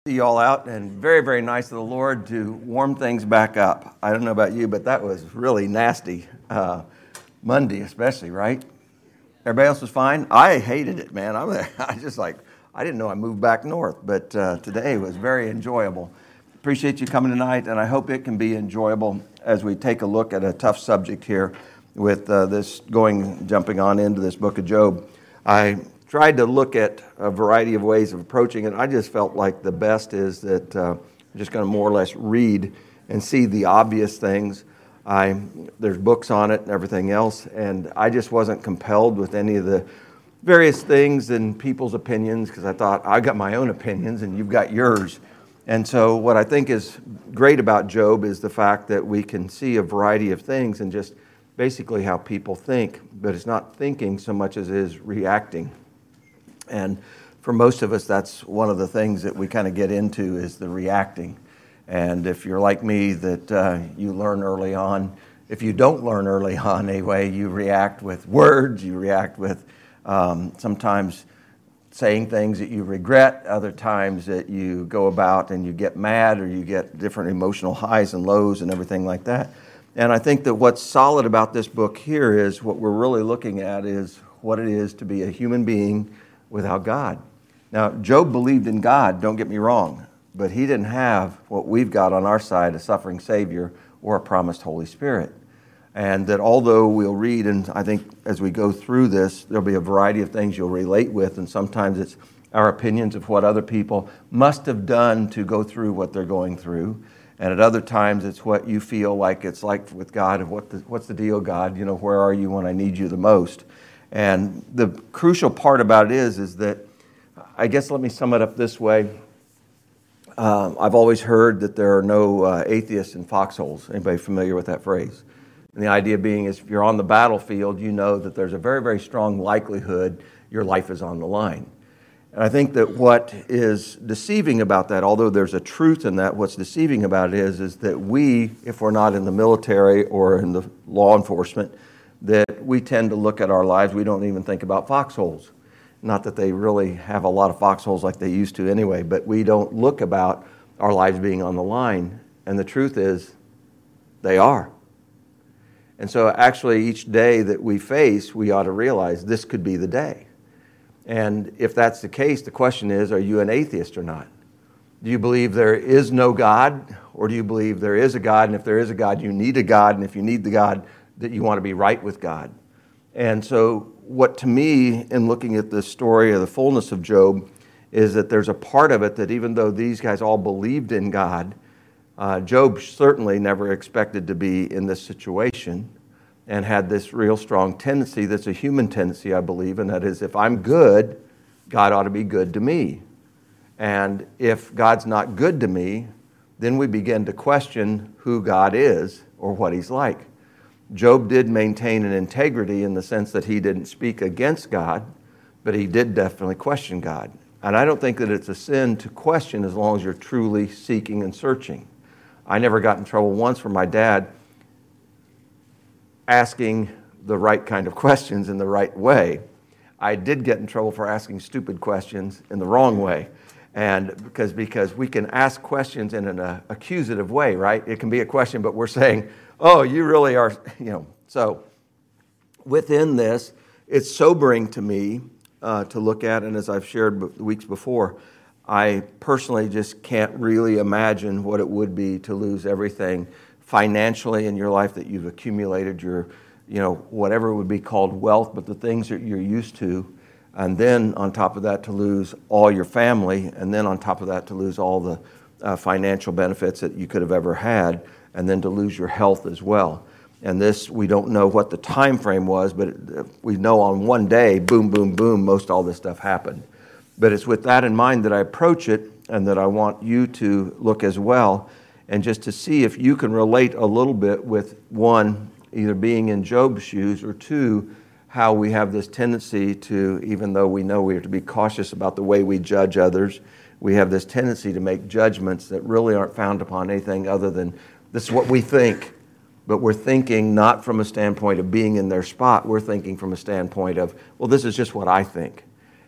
See you all out, and very, very nice of the Lord to warm things back up. I don't know about you, but that was really nasty. Monday especially, right? Everybody else was fine? I hated it, man. I didn't know I moved back north, but today was very enjoyable. Appreciate you coming tonight, and I hope it can be enjoyable as we take a look at a tough subject here with jumping on into this book of Job. I tried to look at a variety of ways of approaching it. I just felt like the best is that I'm just going to more or less read and see the obvious things. There's books on it and everything else, and I just wasn't compelled with any of the various things and people's opinions because I thought, I got my own opinions and you've got yours. And so what I think is great about Job is the fact that we can see a variety of things and just basically how people think, but it's not thinking so much as it is reacting. And for most of us, that's one of the things that we kind of get into is the reacting. And if you're like me, that you learn early on. If you don't learn early on anyway, you react with words, you react with sometimes saying things that you regret, other times that you go about and you get mad or you get different emotional highs and lows and everything like that. And I think that what's solid about this book here is what we're really looking at is what it is to be a human being without God. Now, Job believed in God, don't get me wrong, but he didn't have what we've got on our side, a suffering Savior or a promised Holy Spirit. And that although we'll read, and I think as we go through this, there'll be a variety of things you'll relate with, and sometimes it's our opinions of what other people must have done to go through what they're going through. And at other times, it's what you feel like it's like with God, of what's the deal, God? You know, where are you when I need you the most? And the crucial part about it is that, I guess let me sum it up this way. I've always heard that there are no atheists in foxholes. Anybody familiar with that phrase? And the idea being is if you're on the battlefield, you know that there's a very, very strong likelihood your life is on the line. And I think that what is deceiving about that, although there's a truth in that, what's deceiving about it is that we, if we're not in the military or in the law enforcement, that we tend to look at our lives, we don't even think about foxholes. Not that they really have a lot of foxholes like they used to anyway, but we don't look about our lives being on the line. And the truth is, they are. And so actually each day that we face, we ought to realize this could be the day. And if that's the case, the question is, are you an atheist or not? Do you believe there is no God, or do you believe there is a God, and if there is a God, you need a God, and if you need the God, that you want to be right with God? And so what to me, in looking at the story of the fullness of Job, is that there's a part of it that even though these guys all believed in God, Job certainly never expected to be in this situation and had this real strong tendency that's a human tendency, I believe, and that is if I'm good, God ought to be good to me. And if God's not good to me, then we begin to question who God is or what he's like. Job did maintain an integrity in the sense that he didn't speak against God, but he did definitely question God. And I don't think that it's a sin to question as long as you're truly seeking and searching. I never got in trouble once from my dad asking the right kind of questions in the right way. I did get in trouble for asking stupid questions in the wrong way. And because we can ask questions in an accusative way, right? It can be a question, but we're saying, oh, you really are, So within this, it's sobering to me to look at, and as I've shared the weeks before, I personally just can't really imagine what it would be to lose everything financially in your life that you've accumulated, your, whatever would be called wealth, but the things that you're used to, and then on top of that to lose all your family, and then on top of that to lose all the financial benefits that you could have ever had, and then to lose your health as well. And this, we don't know what the time frame was, but we know on one day, boom, boom, boom, most all this stuff happened. But it's with that in mind that I approach it, and that I want you to look as well, and just to see if you can relate a little bit with, one, either being in Job's shoes, or two, how we have this tendency to, even though we know we have to be cautious about the way we judge others, we have this tendency to make judgments that really aren't founded upon anything other than this is what we think. But we're thinking not from a standpoint of being in their spot. We're thinking from a standpoint of, well, this is just what I think.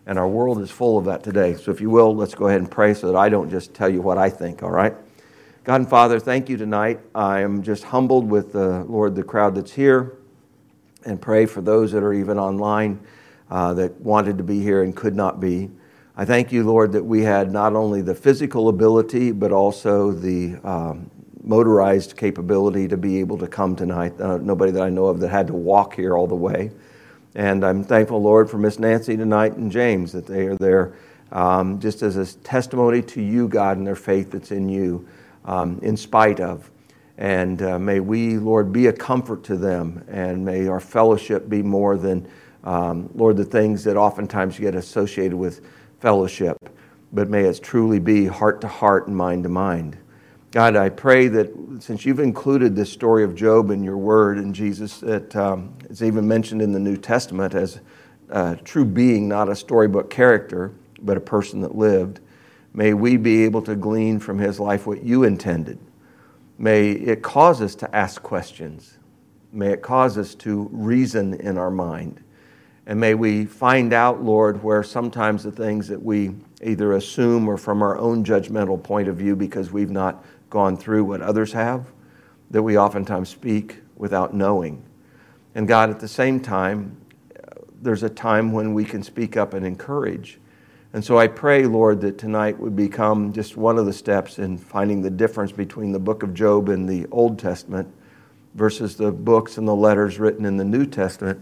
And our world is full of that today. So if you will, let's go ahead and pray so that I don't just tell you what I think, all right? God and Father, thank you tonight. I am just humbled with, Lord, the crowd that's here, and pray for those that are even online that wanted to be here and could not be. I thank you, Lord, that we had not only the physical ability, but also the motorized capability to be able to come tonight. Nobody that I know of that had to walk here all the way. And I'm thankful, Lord, for Miss Nancy tonight and James, that they are there just as a testimony to you, God, and their faith that's in you, in spite of. And may we, Lord, be a comfort to them, and may our fellowship be more than, Lord, the things that oftentimes get associated with fellowship, but may it truly be heart to heart and mind to mind. God, I pray that since you've included this story of Job in your word, and Jesus, that it's even mentioned in the New Testament as a true being, not a storybook character, but a person that lived, may we be able to glean from his life what you intended. May it cause us to ask questions. May it cause us to reason in our mind. And may we find out, Lord, where sometimes the things that we either assume or from our own judgmental point of view because we've not gone through what others have, that we oftentimes speak without knowing. And God, at the same time, there's a time when we can speak up and encourage. And so I pray, Lord, that tonight would become just one of the steps in finding the difference between the book of Job in the Old Testament versus the books and the letters written in the New Testament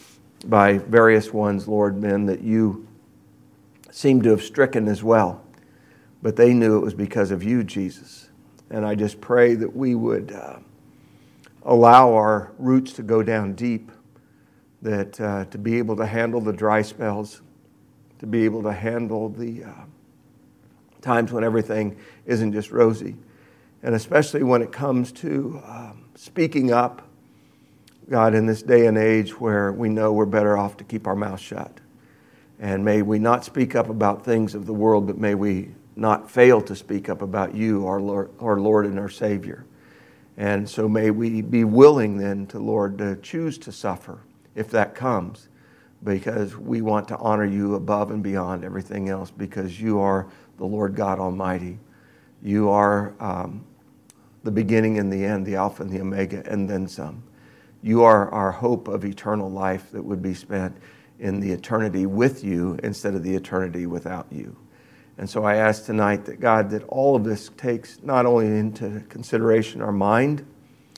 by various ones, Lord, men that you seem to have stricken as well. But they knew it was because of you, Jesus. And I just pray that we would allow our roots to go down deep, that to be able to handle the dry spells, to be able to handle the times when everything isn't just rosy. And especially when it comes to speaking up, God, in this day and age where we know we're better off to keep our mouth shut. And may we not speak up about things of the world, but may we not fail to speak up about you, our Lord and our Savior. And so may we be willing then to, Lord, to choose to suffer if that comes, because we want to honor you above and beyond everything else, because you are the Lord God Almighty. You are the beginning and the end, the Alpha and the Omega, and then some. You are our hope of eternal life that would be spent in the eternity with you instead of the eternity without you. And so I ask tonight that, God, that all of this takes not only into consideration our mind,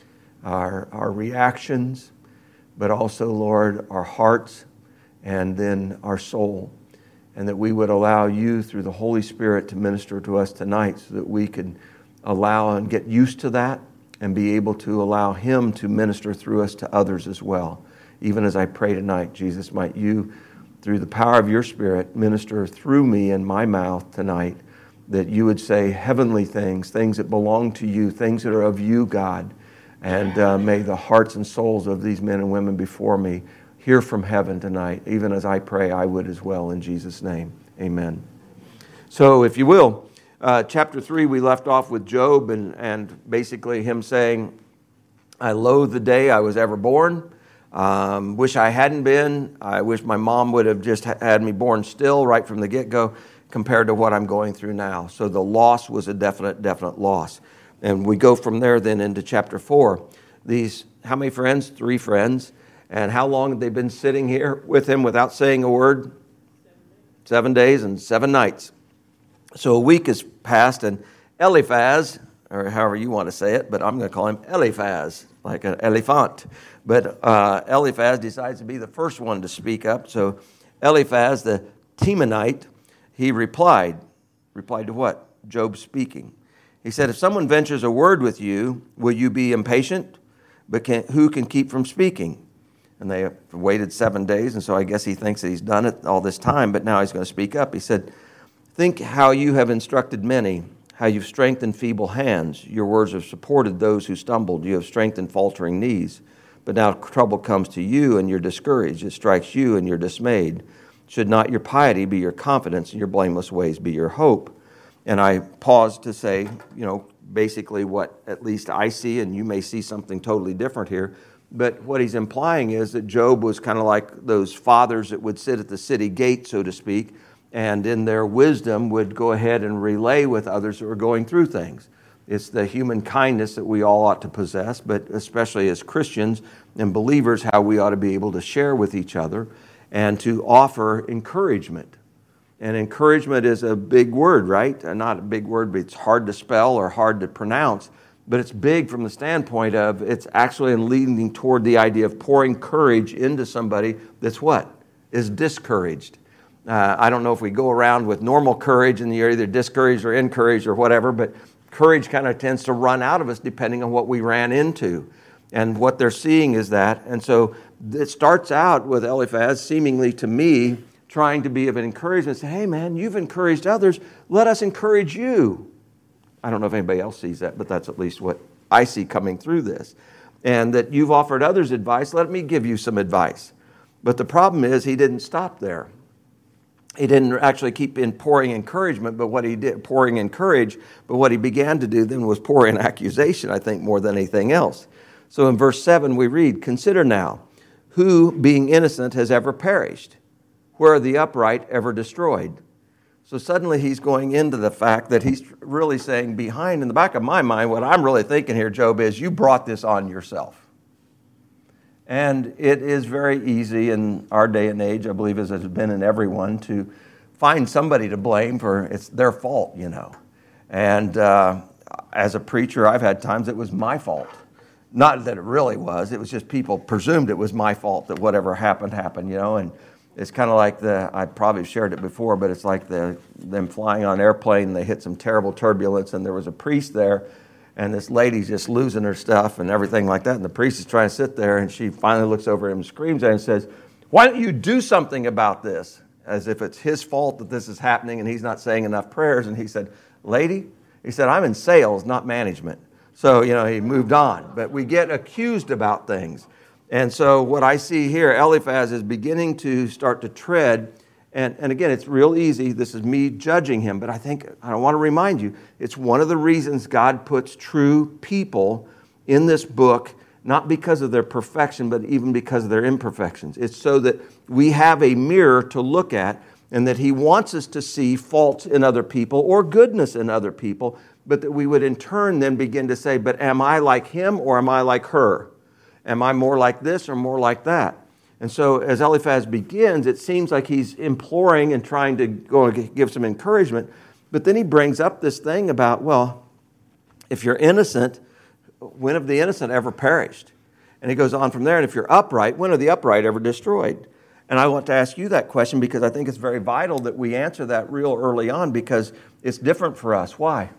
our reactions, but also, Lord, our hearts and then our soul. And that we would allow you through the Holy Spirit to minister to us tonight so that we can allow and get used to that and be able to allow him to minister through us to others as well. Even as I pray tonight, Jesus, might you, through the power of your Spirit, minister through me and my mouth tonight, that you would say heavenly things, things that belong to you, things that are of you, God. And may the hearts and souls of these men and women before me hear from heaven tonight. Even as I pray, I would as well, in Jesus' name. Amen. So if you will, chapter 3, we left off with Job and basically him saying, I loathe the day I was ever born. Wish I hadn't been. I wish my mom would have just had me born still right from the get-go compared to what I'm going through now. So the loss was a definite loss. And we go from there then into chapter 4. These, how many friends? 3 friends. And how long have they been sitting here with him without saying a word? 7 days and 7 nights. So a week has passed, and Eliphaz, or however you want to say it, but I'm going to call him Eliphaz, like an elephant. But Eliphaz decides to be the first one to speak up. So Eliphaz, the Temanite, he replied to what? Job speaking. He said, if someone ventures a word with you, will you be impatient? But who can keep from speaking? And they waited 7 days, and so I guess he thinks that he's done it all this time, but now he's going to speak up. He said, think how you have instructed many, how you've strengthened feeble hands. Your words have supported those who stumbled. You have strengthened faltering knees. But now trouble comes to you, and you're discouraged. It strikes you, and you're dismayed. Should not your piety be your confidence, and your blameless ways be your hope? And I paused to say, basically what at least I see, and you may see something totally different here, But what he's implying is that Job was kind of like those fathers that would sit at the city gate, so to speak, and in their wisdom would go ahead and relay with others that were going through things. It's the human kindness that we all ought to possess, but especially as Christians and believers, how we ought to be able to share with each other and to offer encouragement. And encouragement is a big word, right? Not a big word, but it's hard to spell or hard to pronounce. But it's big from the standpoint of it's actually leading toward the idea of pouring courage into somebody that's what? Is discouraged. I don't know if we go around with normal courage and you're either discouraged or encouraged or whatever, but courage kind of tends to run out of us depending on what we ran into. And what they're seeing is that. And so it starts out with Eliphaz, seemingly to me, trying to be of an encouragement. Say, hey man, you've encouraged others. Let us encourage you. I don't know if anybody else sees that, but that's at least what I see coming through this. And that you've offered others advice. Let me give you some advice. But the problem is he didn't stop there. He didn't actually keep in pouring encouragement, but what he did, pouring encourage, but what he began to do then was pour in accusation, I think, more than anything else. So in verse 7 we read, consider now, who being innocent has ever perished? Where are the upright ever destroyed? So suddenly he's going into the fact that he's really saying behind, in the back of my mind, what I'm really thinking here, Job, is you brought this on yourself. And it is very easy in our day and age, I believe as has been in everyone, to find somebody to blame for it's their fault, you know. And as a preacher, I've had times it was my fault. Not that it really was. It was just people presumed it was my fault that whatever happened, you know. And it's kind of like I probably shared it before, but it's like them flying on an airplane and they hit some terrible turbulence and there was a priest there. And this lady's just losing her stuff and everything like that. And the priest is trying to sit there and she finally looks over at him and screams at him and says, why don't you do something about this? As if it's his fault that this is happening and he's not saying enough prayers. And he said, lady, he said, I'm in sales, not management. So, you know, he moved on. But we get accused about things. And so what I see here, Eliphaz is beginning to start to tread. And again, it's real easy. This is me judging him, but I want to remind you, it's one of the reasons God puts true people in this book, not because of their perfection, but even because of their imperfections. It's so that we have a mirror to look at and that he wants us to see faults in other people or goodness in other people, but that we would in turn then begin to say, but am I like him or am I like her? Am I more like this or more like that? And so as Eliphaz begins, it seems like he's imploring and trying to go and give some encouragement. But then he brings up this thing about, well, if you're innocent, when have the innocent ever perished? And he goes on from there, and if you're upright, when are the upright ever destroyed? And I want to ask you that question because I think it's very vital that we answer that real early on because it's different for us. Why?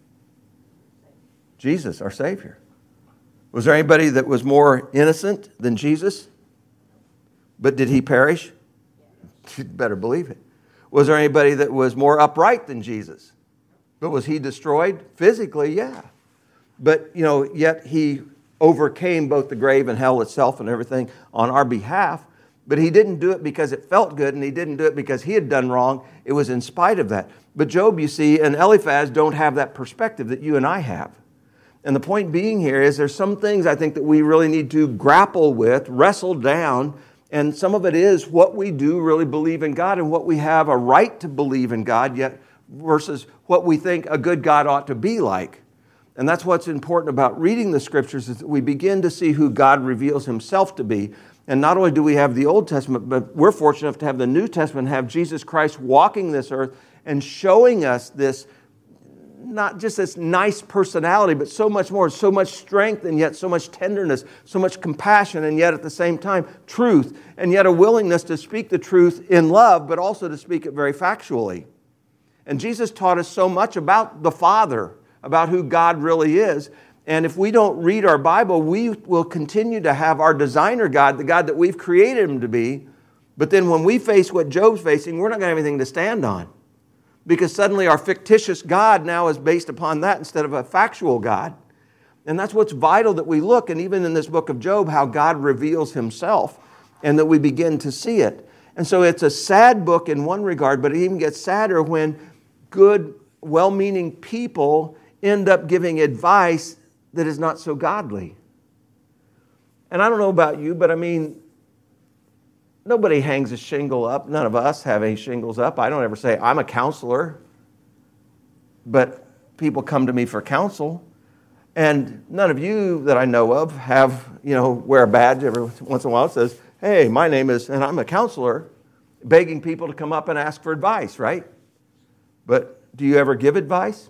Jesus, our Savior. Was there anybody that was more innocent than Jesus? But did he perish? You better believe it. Was there anybody that was more upright than Jesus? But was he destroyed? Physically, yeah. But, you know, yet he overcame both the grave and hell itself and everything on our behalf. But he didn't do it because it felt good, and he didn't do it because he had done wrong. It was in spite of that. But Job, you see, and Eliphaz don't have that perspective that you and I have. And the point being here is there's some things I think that we really need to grapple with, wrestle down. And some of it is what we do really believe in God and what we have a right to believe in God, yet versus what we think a good God ought to be like. And that's what's important about reading the Scriptures is that we begin to see who God reveals himself to be. And not only do we have the Old Testament, but we're fortunate enough to have the New Testament, have Jesus Christ walking this earth and showing us this, not just this nice personality, but so much more, so much strength and yet so much tenderness, so much compassion and yet at the same time truth, and yet a willingness to speak the truth in love, but also to speak it very factually. And Jesus taught us so much about the Father, about who God really is. And if we don't read our Bible, we will continue to have our designer God, the God that we've created him to be. But then when we face what Job's facing, we're not going to have anything to stand on. Because suddenly our fictitious God now is based upon that instead of a factual God. And that's what's vital that we look, and even in this book of Job, how God reveals himself and that we begin to see it. And so it's a sad book in one regard, but it even gets sadder when good, well-meaning people end up giving advice that is not so godly. And I don't know about you, but I mean, nobody hangs a shingle up. None of us have any shingles up. I don't ever say, I'm a counselor. But people come to me for counsel. And none of you that I know of have, wear a badge every once in a while that says, hey, my name is, and I'm a counselor, begging people to come up and ask for advice, right? But do you ever give advice?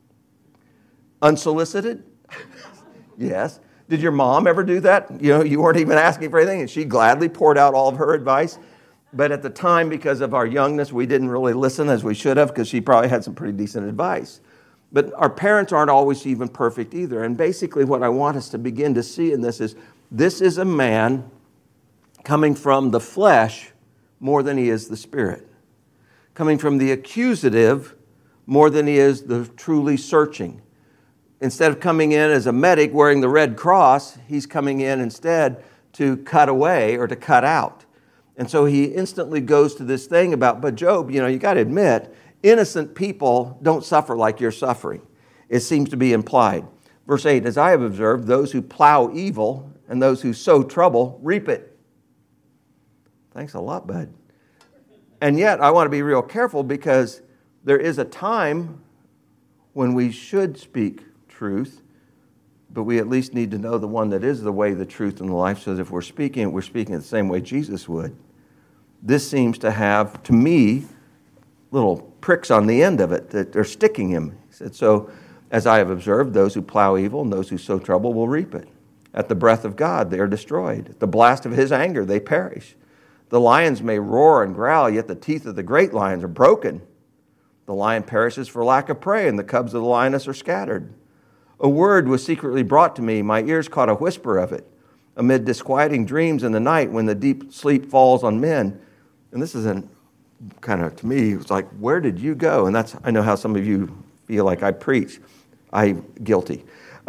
Unsolicited? Yes. Did your mom ever do that? You weren't even asking for anything, and she gladly poured out all of her advice. But at the time, because of our youngness, we didn't really listen as we should have, because she probably had some pretty decent advice. But our parents aren't always even perfect either. And basically what I want us to begin to see in this is a man coming from the flesh more than he is the spirit. Coming from the accusative more than he is the truly searching. Instead of coming in as a medic wearing the red cross, he's coming in instead to cut away or to cut out. And so he instantly goes to this thing about, but Job, you got to admit, innocent people don't suffer like you're suffering. It seems to be implied. Verse 8, as I have observed, those who plow evil and those who sow trouble reap it. Thanks a lot, bud. And yet, I want to be real careful, because there is a time when we should speak truth, but we at least need to know the one that is the way, the truth, and the life, so that if we're speaking the same way Jesus would. This seems to have, to me, little pricks on the end of it that are sticking him. He said, so as I have observed, those who plow evil and those who sow trouble will reap it. At the breath of God, they are destroyed. At the blast of his anger, they perish. The lions may roar and growl, yet the teeth of the great lions are broken. The lion perishes for lack of prey, and the cubs of the lioness are scattered. A word was secretly brought to me. My ears caught a whisper of it. Amid disquieting dreams in the night, when the deep sleep falls on men. And this is kind of, to me, it's like, where did you go? And I know how some of you feel like I preach. I'm guilty.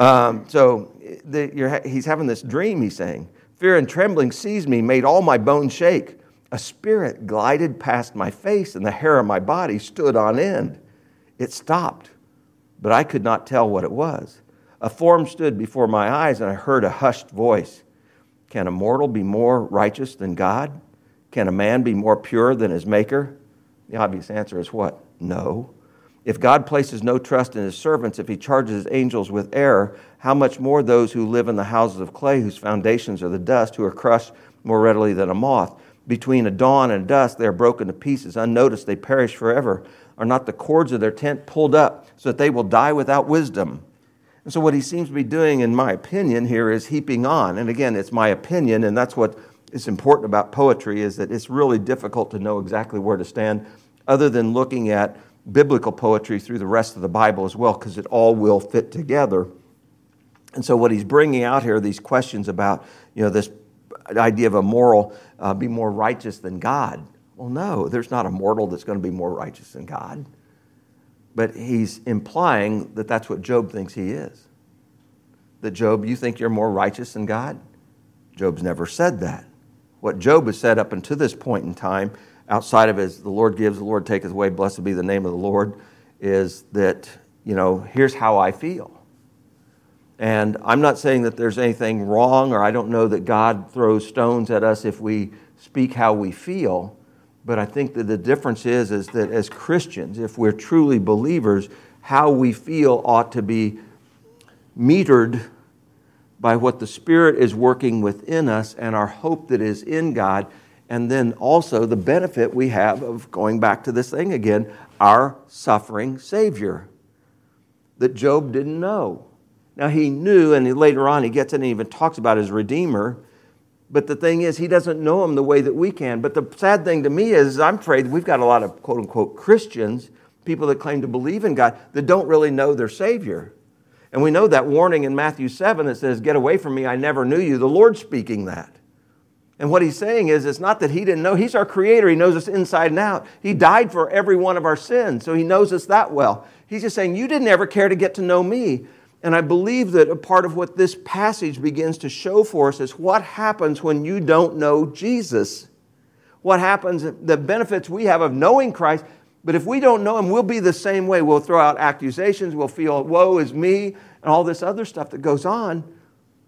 He's having this dream, he's saying. Fear and trembling seized me, made all my bones shake. A spirit glided past my face, and the hair of my body stood on end. It stopped, but I could not tell what it was. A form stood before my eyes, and I heard a hushed voice. Can a mortal be more righteous than God? Can a man be more pure than his maker? The obvious answer is what? No. If God places no trust in his servants, if he charges his angels with error, how much more those who live in the houses of clay, whose foundations are the dust, who are crushed more readily than a moth? Between a dawn and dusk, they are broken to pieces. Unnoticed, they perish forever. Are not the cords of their tent pulled up so that they will die without wisdom? And so what he seems to be doing, in my opinion, here is heaping on. And again, it's my opinion, and that's what is important about poetry, is that it's really difficult to know exactly where to stand, other than looking at biblical poetry through the rest of the Bible as well, because it all will fit together. And so what he's bringing out here are these questions about, this idea of a moral, be more righteous than God. Well, no, there's not a mortal that's going to be more righteous than God. But he's implying that that's what Job thinks he is. That Job, you think you're more righteous than God? Job's never said that. What Job has said up until this point in time, outside of his, the Lord gives, the Lord taketh away, blessed be the name of the Lord, is that, here's how I feel. And I'm not saying that there's anything wrong, or I don't know that God throws stones at us if we speak how we feel. But I think that the difference is that as Christians, if we're truly believers, how we feel ought to be metered by what the Spirit is working within us and our hope that is in God, and then also the benefit we have of, going back to this thing again, our suffering Savior that Job didn't know. Now he knew, and later on he gets in and even talks about his Redeemer, but the thing is, he doesn't know him the way that we can. But the sad thing to me is, I'm afraid we've got a lot of quote-unquote Christians, people that claim to believe in God, that don't really know their Savior. And we know that warning in Matthew 7 that says, get away from me, I never knew you. The Lord's speaking that. And what he's saying is, it's not that he didn't know. He's our creator. He knows us inside and out. He died for every one of our sins, so he knows us that well. He's just saying, you didn't ever care to get to know me. And I believe that a part of what this passage begins to show for us is what happens when you don't know Jesus. What happens, the benefits we have of knowing Christ, but if we don't know him, we'll be the same way. We'll throw out accusations, we'll feel, woe is me, and all this other stuff that goes on.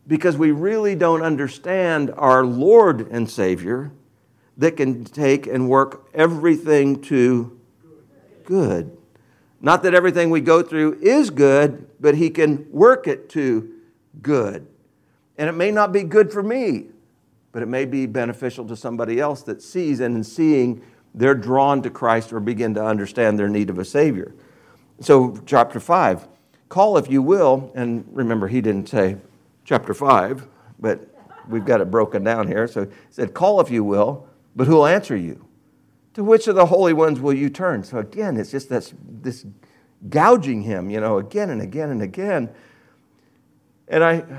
because we really don't understand our Lord and Savior that can take and work everything to good. Not that everything we go through is good, but He can work it to good. And it may not be good for me, but it may be beneficial to somebody else that sees, and in seeing, they're drawn to Christ or begin to understand their need of a Savior. So chapter 5, call if you will, and remember he didn't say chapter 5, but we've got it broken down here. So he said, call if you will, but who will answer you? To which of the holy ones will you turn? So again, it's just this gouging him, again and again and again. And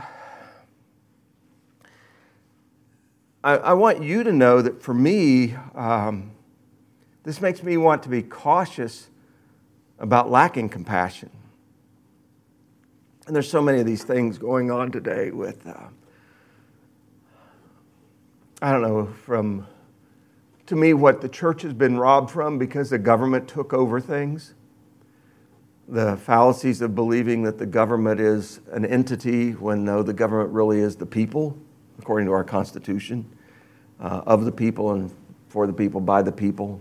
I want you to know that for me, this makes me want to be cautious about lacking compassion. And there's so many of these things going on today with, to me, what the church has been robbed from because the government took over things. The fallacies of believing that the government is an entity when no, the government really is the people, according to our Constitution, of the people and for the people, by the people.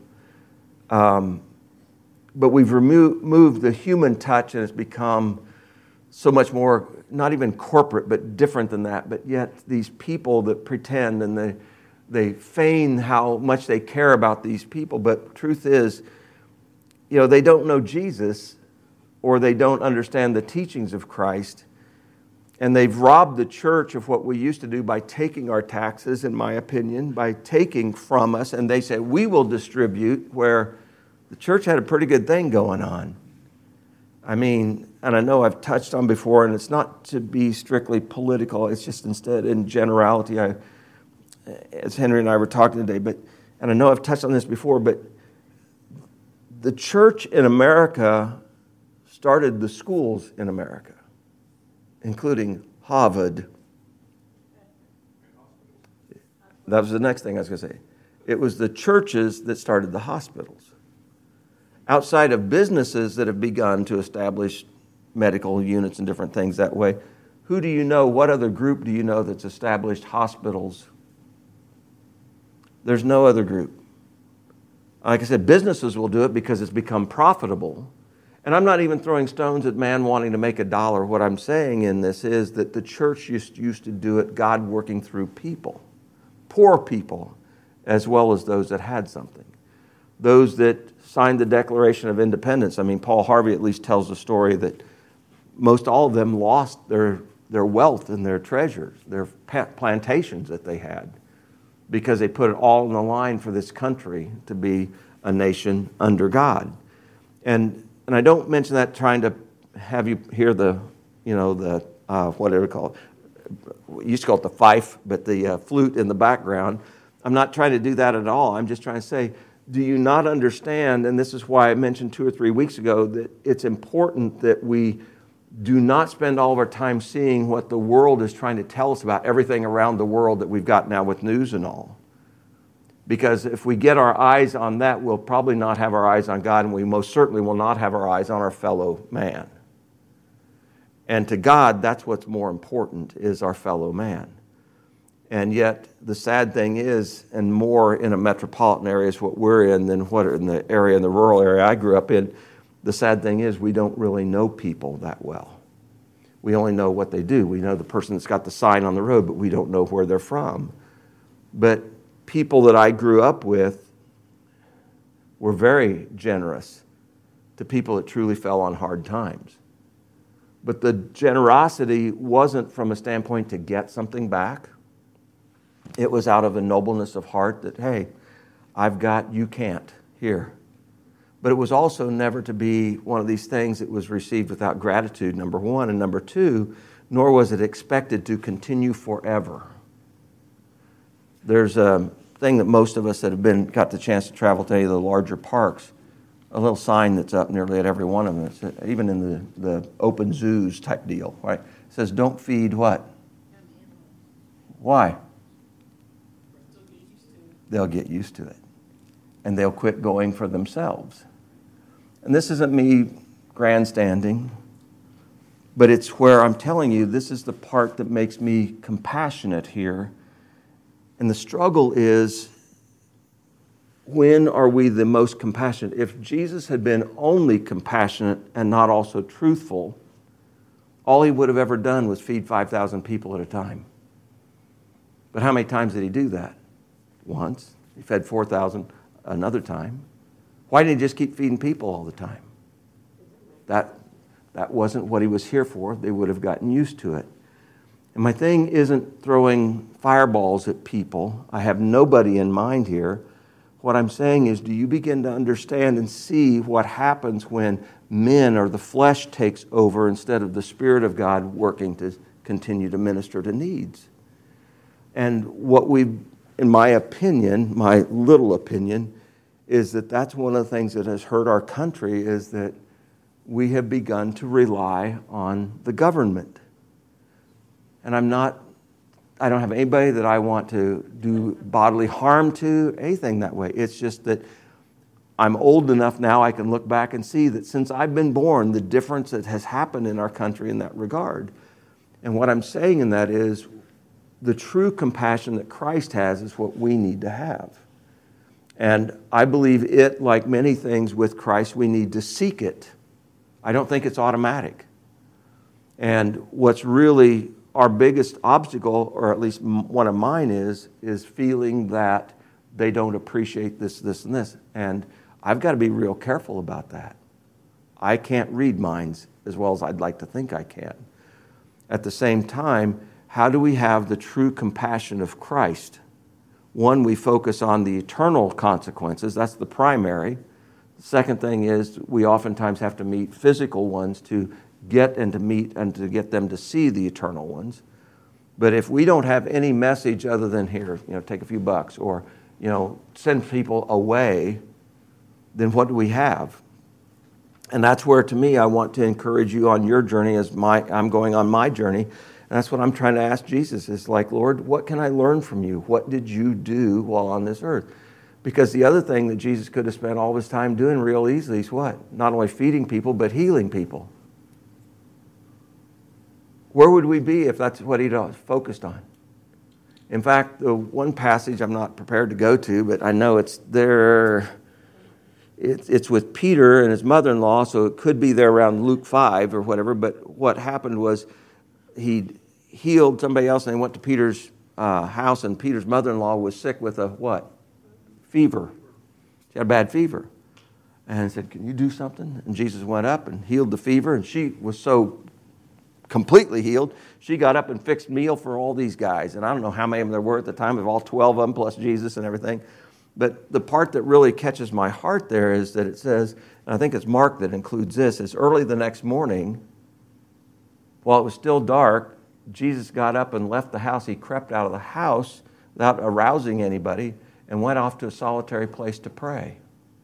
But we've removed the human touch, and it's become so much more, not even corporate, but different than that. But yet these people that pretend and they feign how much they care about these people. But truth is, they don't know Jesus, or they don't understand the teachings of Christ. And they've robbed the church of what we used to do by taking our taxes, in my opinion, by taking from us. And they say, we will distribute, where the church had a pretty good thing going on. And I know I've touched on before, and it's not to be strictly political. It's just instead in generality. As Henry and I were talking today, and I know I've touched on this before, but the church in America started the schools in America, including Harvard. That was the next thing I was going to say. It was the churches that started the hospitals. Outside of businesses that have begun to establish medical units and different things that way, who do you know, what other group do you know that's established hospitals? There's no other group. Like I said, businesses will do it because it's become profitable. And I'm not even throwing stones at man wanting to make $1. What I'm saying in this is that the church used to do it, God working through people, poor people, as well as those that had something. Those that signed the Declaration of Independence. Paul Harvey at least tells the story that most all of them lost their wealth and their treasures, their plantations that they had, because they put it all on the line for this country to be a nation under God. And I don't mention that trying to have you hear the whatever we call it. We used to call it the fife, but the flute in the background. I'm not trying to do that at all. I'm just trying to say, do you not understand, and this is why I mentioned 2 or 3 weeks ago, that it's important that we do not spend all of our time seeing what the world is trying to tell us about everything around the world that we've got now with news and all. Because if we get our eyes on that, we'll probably not have our eyes on God, and we most certainly will not have our eyes on our fellow man. And to God, that's what's more important, is our fellow man. And yet, the sad thing is, and more in a metropolitan area is what we're in than what in the area, in the rural area I grew up in, the sad thing is we don't really know people that well. We only know what they do. We know the person that's got the sign on the road, but we don't know where they're from. But people that I grew up with were very generous to people that truly fell on hard times. But the generosity wasn't from a standpoint to get something back. It was out of a nobleness of heart that, hey, I've got, you can't, here. But it was also never to be one of these things that was received without gratitude, number one. And number two, nor was it expected to continue forever. There's a thing that most of us that have got the chance to travel to any of the larger parks, a little sign that's up nearly at every one of them, it's even in the open zoos type deal, right? It says, don't feed what? Why? They'll get used to it. And they'll quit going for themselves. And this isn't me grandstanding, But it's where I'm telling you, this is the part that makes me compassionate here. And the struggle is, when are we the most compassionate? If Jesus had been only compassionate and not also truthful, all he would have ever done was feed 5,000 people at a time. But how many times did he do that? Once. He fed 4,000 another time. Why didn't he just keep feeding people all the time? That wasn't what he was here for. They would have gotten used to it. And my thing isn't throwing fireballs at people. I have nobody in mind here. What I'm saying is, do you begin to understand and see what happens when men or the flesh takes over instead of the Spirit of God working to continue to minister to needs? And what we've, in my opinion, my little opinion, is that that's one of the things that has hurt our country, is that we have begun to rely on the government. And I don't have anybody that I want to do bodily harm to, anything that way. It's just that I'm old enough now I can look back and see that since I've been born, the difference that has happened in our country in that regard. And what I'm saying in that is, the true compassion that Christ has is what we need to have. And I believe it, like many things with Christ, we need to seek it. I don't think it's automatic. And what's really our biggest obstacle, or at least one of mine, is feeling that they don't appreciate this, this, and this. And I've got to be real careful about that. I can't read minds as well as I'd like to think I can. At the same time, how do we have the true compassion of Christ? One, we focus on the eternal consequences. That's the primary. The second thing is, we oftentimes have to meet physical ones to get and to meet and to get them to see the eternal ones. But if we don't have any message other than, here, take a few bucks, or, send people away, then what do we have? And that's where, to me, I want to encourage you on your journey as I'm going on my journey. And that's what I'm trying to ask Jesus. It's like, Lord, what can I learn from you? What did you do while on this earth? Because the other thing that Jesus could have spent all his time doing real easily is what? Not only feeding people, but healing people. Where would we be if that's what he'd focused on? In fact, the one passage I'm not prepared to go to, but I know it's there. It's with Peter and his mother-in-law, so it could be there around Luke 5 or whatever. But what happened was, he healed somebody else, and they went to Peter's house, and Peter's mother-in-law was sick with a what? Fever. She had a bad fever. And said, can you do something? And Jesus went up and healed the fever, and she was so completely healed, she got up and fixed meal for all these guys. And I don't know how many of them there were at the time, of all 12 of them, plus Jesus and everything. But the part that really catches my heart there is that it says, and I think it's Mark that includes this, is early the next morning, while it was still dark, Jesus got up and left the house. He crept out of the house without arousing anybody and went off to a solitary place to pray.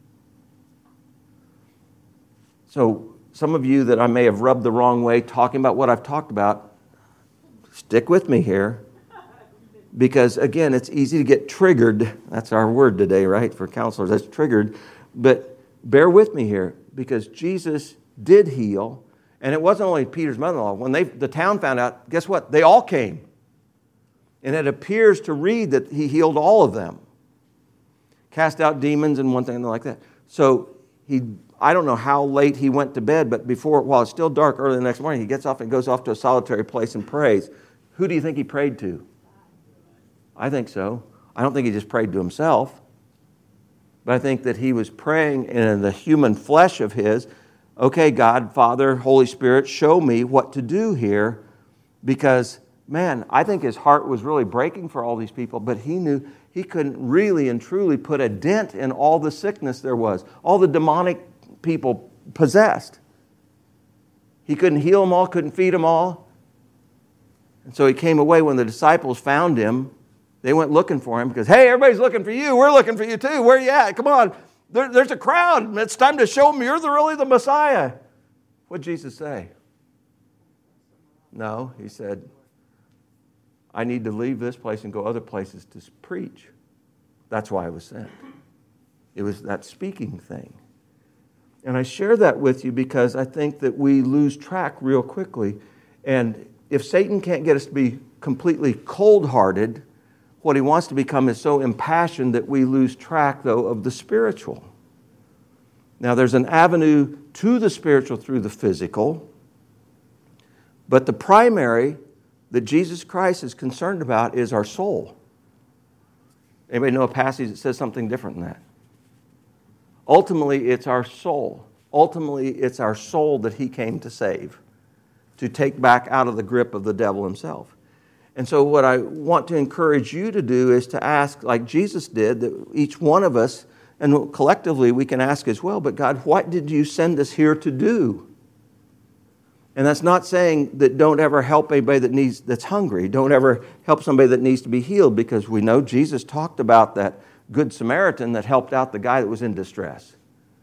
So some of you that I may have rubbed the wrong way talking about what I've talked about, stick with me here. Because, again, it's easy to get triggered. That's our word today, right, for counselors. That's triggered. But bear with me here, because Jesus did heal. And it wasn't only Peter's mother-in-law. When the town found out, guess what? They all came. And it appears to read that he healed all of them. Cast out demons and one thing like that. So I don't know how late he went to bed, but while it's still dark, early the next morning, he gets off and goes off to a solitary place and prays. Who do you think he prayed to? I think so. I don't think he just prayed to himself. But I think that he was praying in the human flesh of his, okay, God, Father, Holy Spirit, show me what to do here. Because, man, I think his heart was really breaking for all these people, but he knew he couldn't really and truly put a dent in all the sickness there was, all the demonic people possessed. He couldn't heal them all, couldn't feed them all. And so he came away. When the disciples found him, they went looking for him because, hey, everybody's looking for you. We're looking for you too. Where are you at? Come on. There's a crowd. It's time to show them you're really the Messiah. What did Jesus say? No, he said, I need to leave this place and go other places to preach. That's why I was sent. It was that speaking thing. And I share that with you because I think that we lose track real quickly. And if Satan can't get us to be completely cold-hearted, what he wants to become is so impassioned that we lose track, though, of the spiritual. Now, there's an avenue to the spiritual through the physical, but the primary that Jesus Christ is concerned about is our soul. Anybody know a passage that says something different than that? Ultimately, it's our soul. Ultimately, it's our soul that he came to save, to take back out of the grip of the devil himself. And so what I want to encourage you to do is to ask, like Jesus did, that each one of us, and collectively we can ask as well, but God, what did you send us here to do? And that's not saying that don't ever help anybody that's hungry. Don't ever help somebody that needs to be healed, because we know Jesus talked about that Good Samaritan that helped out the guy that was in distress.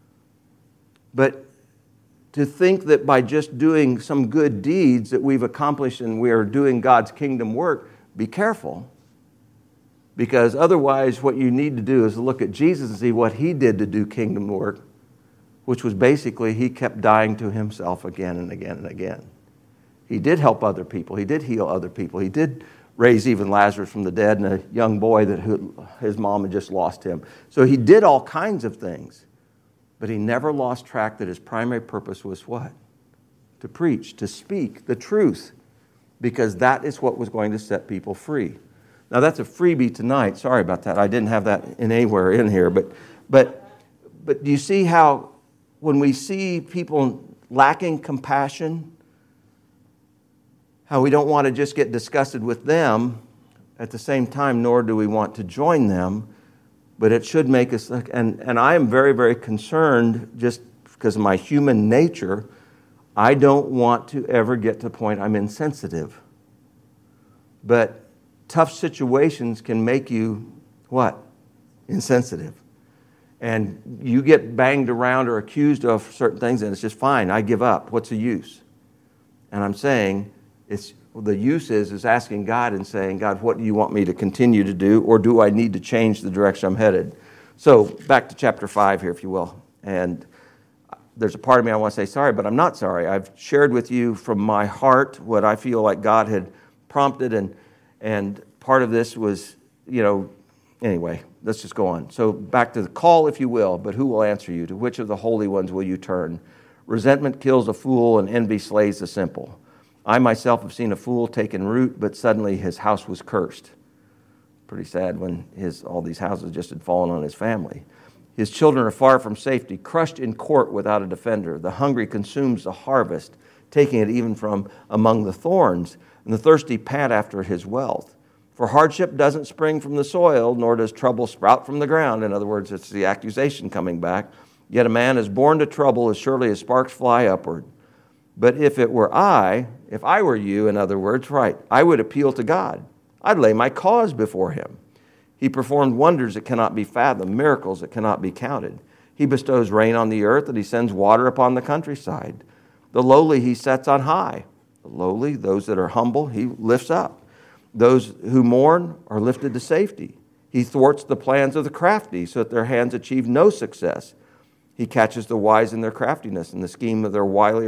But to think that by just doing some good deeds that we've accomplished and we are doing God's kingdom work, be careful. Because otherwise what you need to do is look at Jesus and see what he did to do kingdom work, which was basically he kept dying to himself again and again and again. He did help other people. He did heal other people. He did raise even Lazarus from the dead and a young boy that his mom had just lost him. So he did all kinds of things. But he never lost track that his primary purpose was what? To preach, to speak the truth. Because that is what was going to set people free. Now that's a freebie tonight. Sorry about that. I didn't have that anywhere in here. But do you see how when we see people lacking compassion, how we don't want to just get disgusted with them at the same time, nor do we want to join them, but it should make us, and I am very, very concerned just because of my human nature. I don't want to ever get to the point I'm insensitive. But tough situations can make you, what? Insensitive. And you get banged around or accused of certain things, and it's just fine. I give up. What's the use? And I'm saying, the use is asking God and saying, God, what do you want me to continue to do? Or do I need to change the direction I'm headed? So back to chapter 5 here, if you will. And there's a part of me I want to say sorry, but I'm not sorry. I've shared with you from my heart what I feel like God had prompted. And part of this was, anyway, let's just go on. So back to the call, if you will, but who will answer you? To which of the holy ones will you turn? Resentment kills a fool and envy slays the simple. I myself have seen a fool taken root, but suddenly his house was cursed. Pretty sad when all these houses just had fallen on his family. His children are far from safety, crushed in court without a defender. The hungry consumes the harvest, taking it even from among the thorns, and the thirsty pant after his wealth. For hardship doesn't spring from the soil, nor does trouble sprout from the ground. In other words, it's the accusation coming back. Yet a man is born to trouble as surely as sparks fly upward. But if I were you, in other words, right, I would appeal to God. I'd lay my cause before him. He performed wonders that cannot be fathomed, miracles that cannot be counted. He bestows rain on the earth, and he sends water upon the countryside. The lowly he sets on high. The lowly, those that are humble, he lifts up. Those who mourn are lifted to safety. He thwarts the plans of the crafty so that their hands achieve no success. He catches the wise in their craftiness, and the schemes of the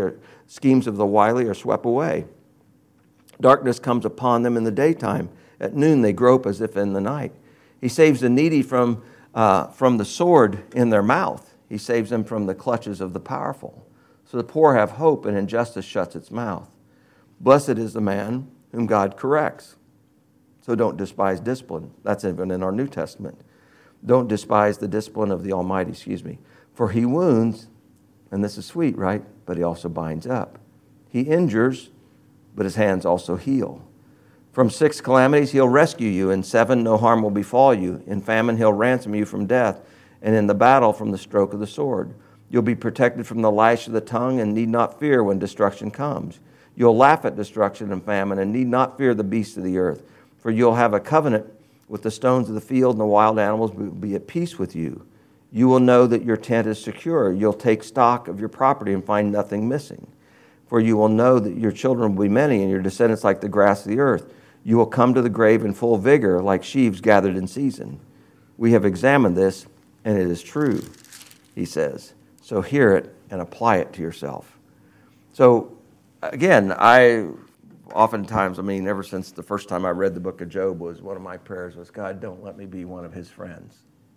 wily are swept away. Darkness comes upon them in the daytime. At noon they grope as if in the night. He saves the needy from the sword in their mouth. He saves them from the clutches of the powerful. So the poor have hope, and injustice shuts its mouth. Blessed is the man whom God corrects. So don't despise discipline. That's even in our New Testament. Don't despise the discipline of the Almighty, For he wounds, and this is sweet, right? But he also binds up. He injures, but his hands also heal. From 6 calamities he'll rescue you. In 7 no harm will befall you. In famine he'll ransom you from death, and in the battle from the stroke of the sword. You'll be protected from the lash of the tongue and need not fear when destruction comes. You'll laugh at destruction and famine and need not fear the beasts of the earth. For you'll have a covenant with the stones of the field, and the wild animals will be at peace with you. You will know that your tent is secure. You'll take stock of your property and find nothing missing. For you will know that your children will be many, and your descendants like the grass of the earth. You will come to the grave in full vigor, like sheaves gathered in season. We have examined this, and it is true, he says. So hear it and apply it to yourself. So, again, oftentimes, ever since the first time I read the book of Job, was one of my prayers was, God, don't let me be one of his friends.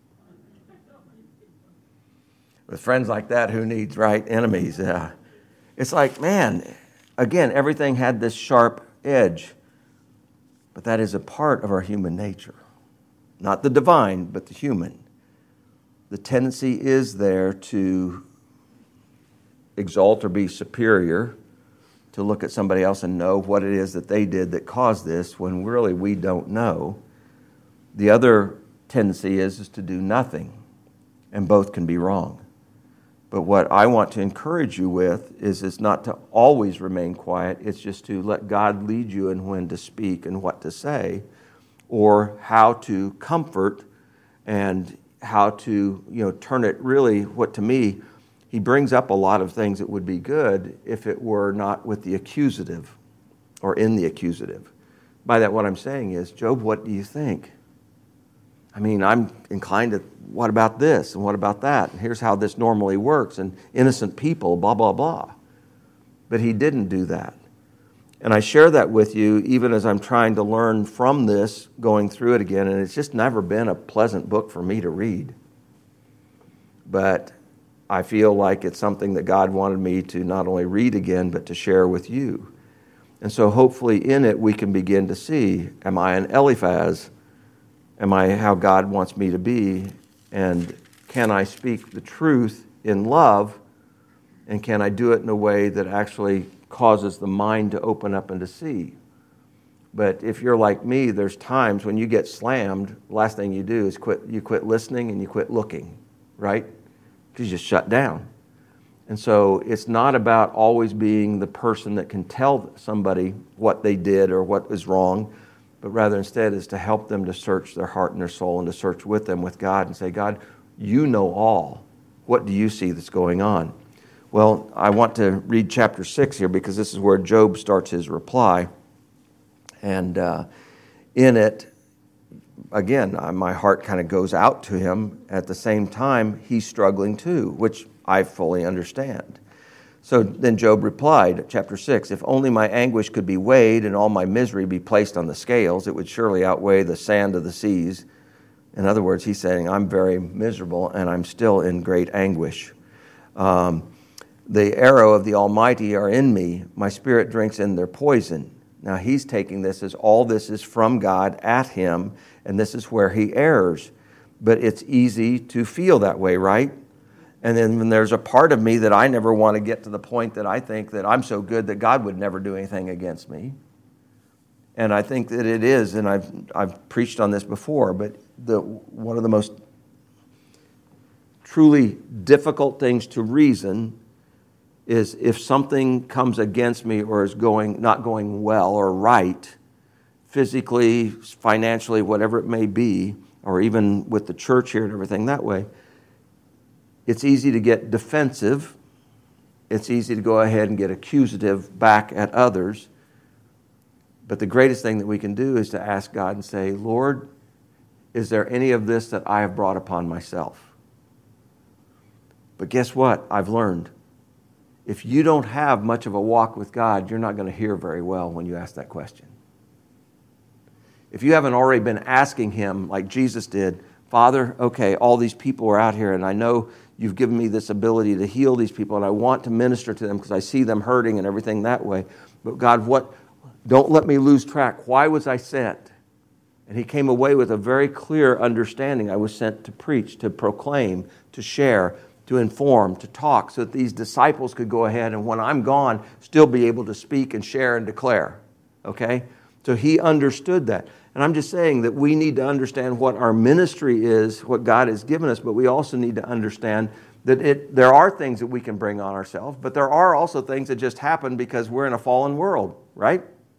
With friends like that, who needs, right, enemies? It's like, man, again, everything had this sharp edge. But that is a part of our human nature. Not the divine, but the human. The tendency is there to exalt or be superior, to look at somebody else and know what it is that they did that caused this, when really we don't know. The other tendency is to do nothing, and both can be wrong. But what I want to encourage you with is not to always remain quiet. It's just to let God lead you in when to speak and what to say, or how to comfort and how to turn it really, what to me, he brings up a lot of things that would be good if it were not with the accusative or in the accusative. By that, what I'm saying is, Job, what do you think? I'm inclined to, what about this and what about that? And here's how this normally works, and innocent people, blah, blah, blah. But he didn't do that. And I share that with you even as I'm trying to learn from this, going through it again, and it's just never been a pleasant book for me to read. But I feel like it's something that God wanted me to not only read again, but to share with you. And so hopefully in it we can begin to see, am I an Eliphaz? Am I how God wants me to be? And can I speak the truth in love? And can I do it in a way that actually causes the mind to open up and to see? But if you're like me, there's times when you get slammed, the last thing you do is you quit listening and you quit looking, right? Because you just shut down. And so it's not about always being the person that can tell somebody what they did or what was wrong, but rather instead is to help them to search their heart and their soul and to search with them with God and say, God, you know all. What do you see that's going on? Well, I want to read chapter 6 here because this is where Job starts his reply. And in it, again, my heart kind of goes out to him. At the same time, he's struggling too, which I fully understand. So then Job replied, chapter 6, if only my anguish could be weighed and all my misery be placed on the scales, it would surely outweigh the sand of the seas. In other words, he's saying, I'm very miserable and I'm still in great anguish. The arrow of the Almighty are in me. My spirit drinks in their poison. Now he's taking this as all this is from God at him, and this is where he errs. But it's easy to feel that way, right? And then when there's a part of me that I never want to get to the point that I think that I'm so good that God would never do anything against me. And I think that it is, and I've preached on this before, but one of the most truly difficult things to reason is if something comes against me or is not going well or right, physically, financially, whatever it may be, or even with the church here and everything that way, it's easy to get defensive. It's easy to go ahead and get accusative back at others. But the greatest thing that we can do is to ask God and say, Lord, is there any of this that I have brought upon myself? But guess what? I've learned. If you don't have much of a walk with God, you're not going to hear very well when you ask that question. If you haven't already been asking him like Jesus did, Father, okay, all these people are out here, and I know you've given me this ability to heal these people, and I want to minister to them because I see them hurting and everything that way. But God, don't let me lose track. Why was I sent? And he came away with a very clear understanding. I was sent to preach, to proclaim, to share, to inform, to talk, so that these disciples could go ahead and when I'm gone, still be able to speak and share and declare. Okay? So he understood that. And I'm just saying that we need to understand what our ministry is, what God has given us, but we also need to understand that there are things that we can bring on ourselves, but there are also things that just happen because we're in a fallen world, right?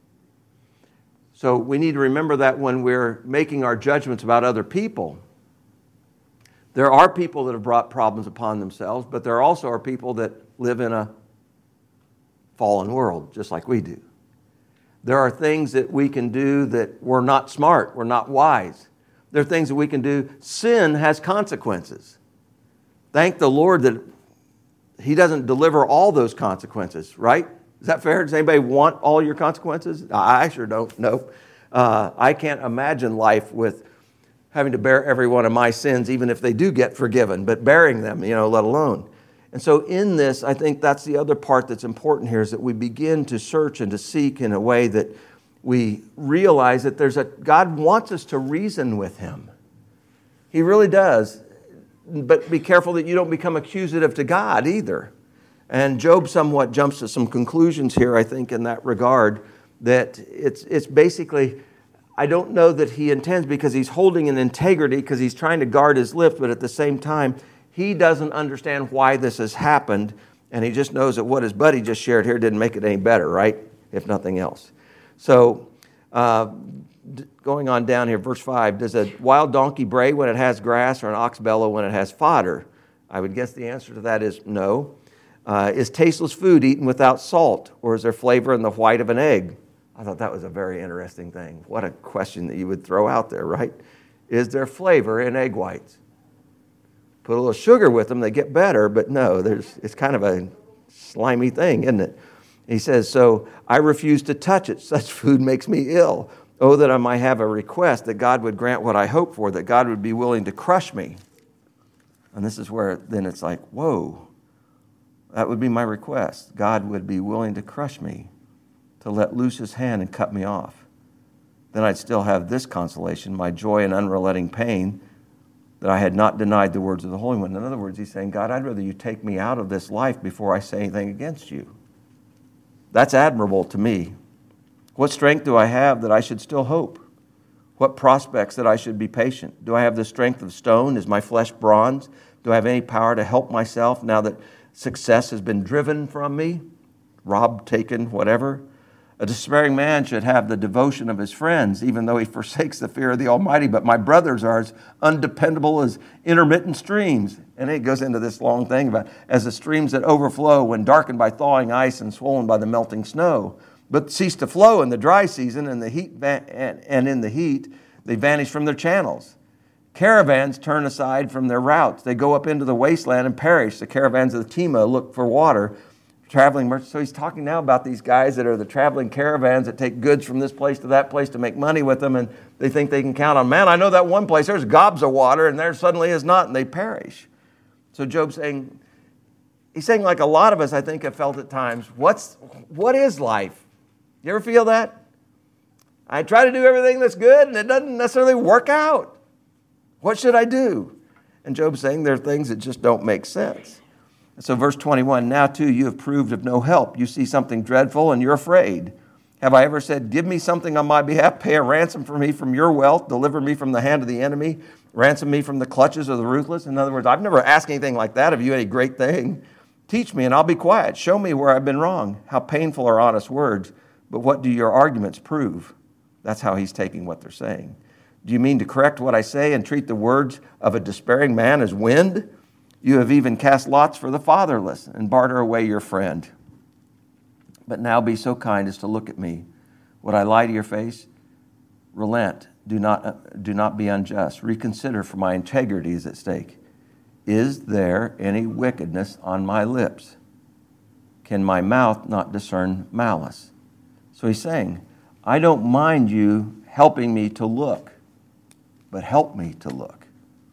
So we need to remember that when we're making our judgments about other people. There are people that have brought problems upon themselves, but there also are people that live in a fallen world, just like we do. There are things that we can do that we're not smart, we're not wise. There are things that we can do. Sin has consequences. Thank the Lord that He doesn't deliver all those consequences, right? Is that fair? Does anybody want all your consequences? I sure don't. No. I can't imagine life with having to bear every one of my sins, even if they do get forgiven, but bearing them, let alone. And so in this, I think that's the other part that's important here, is that we begin to search and to seek in a way that we realize that God wants us to reason with him. He really does. But be careful that you don't become accusative to God either. And Job somewhat jumps to some conclusions here, I think, in that regard, that it's basically, I don't know that he intends, because he's holding an integrity, because he's trying to guard his lips, but at the same time, he doesn't understand why this has happened, and he just knows that what his buddy just shared here didn't make it any better, right? If nothing else. So, going on down here, verse 5, does a wild donkey bray when it has grass, or an ox bellow when it has fodder? I would guess the answer to that is no. Is tasteless food eaten without salt, or is there flavor in the white of an egg? I thought that was a very interesting thing. What a question that you would throw out there, right? Is there flavor in egg whites? Put a little sugar with them, they get better, but no, it's kind of a slimy thing, isn't it? He says, so I refuse to touch it. Such food makes me ill. Oh, that I might have a request, that God would grant what I hope for, that God would be willing to crush me. And this is where then it's like, whoa, that would be my request. God would be willing to crush me, to let loose his hand and cut me off. Then I'd still have this consolation, my joy and unrelenting pain, that I had not denied the words of the Holy One. In other words, he's saying, God, I'd rather you take me out of this life before I say anything against you. That's admirable to me. What strength do I have that I should still hope? What prospects that I should be patient? Do I have the strength of stone? Is my flesh bronze? Do I have any power to help myself now that success has been driven from me? Robbed, taken, whatever. A despairing man should have the devotion of his friends, even though he forsakes the fear of the Almighty. But my brothers are as undependable as intermittent streams. And it goes into this long thing about as the streams that overflow when darkened by thawing ice and swollen by the melting snow, but cease to flow in the dry season, and in the heat they vanish from their channels. Caravans turn aside from their routes. They go up into the wasteland and perish. The caravans of the Tema look for water. Traveling merchants. So he's talking now about these guys that are the traveling caravans that take goods from this place to that place to make money with them, and they think they can count on, man, I know that one place, there's gobs of water, and there suddenly is not, and they perish. So Job's saying, he's saying like a lot of us, I think, have felt at times, what is life? You ever feel that? I try to do everything that's good, and it doesn't necessarily work out. What should I do? And Job's saying there are things that just don't make sense. So verse 21, now too you have proved of no help. You see something dreadful and you're afraid. Have I ever said, give me something on my behalf, pay a ransom for me from your wealth, deliver me from the hand of the enemy, ransom me from the clutches of the ruthless? In other words, I've never asked anything like that of you, any great thing. Teach me and I'll be quiet. Show me where I've been wrong. How painful are honest words, but what do your arguments prove? That's how he's taking what they're saying. Do you mean to correct what I say and treat the words of a despairing man as wind? You have even cast lots for the fatherless and barter away your friend. But now be so kind as to look at me. Would I lie to your face? Relent. Do not be unjust. Reconsider, for my integrity is at stake. Is there any wickedness on my lips? Can my mouth not discern malice? So he's saying, I don't mind you helping me to look, but help me to look.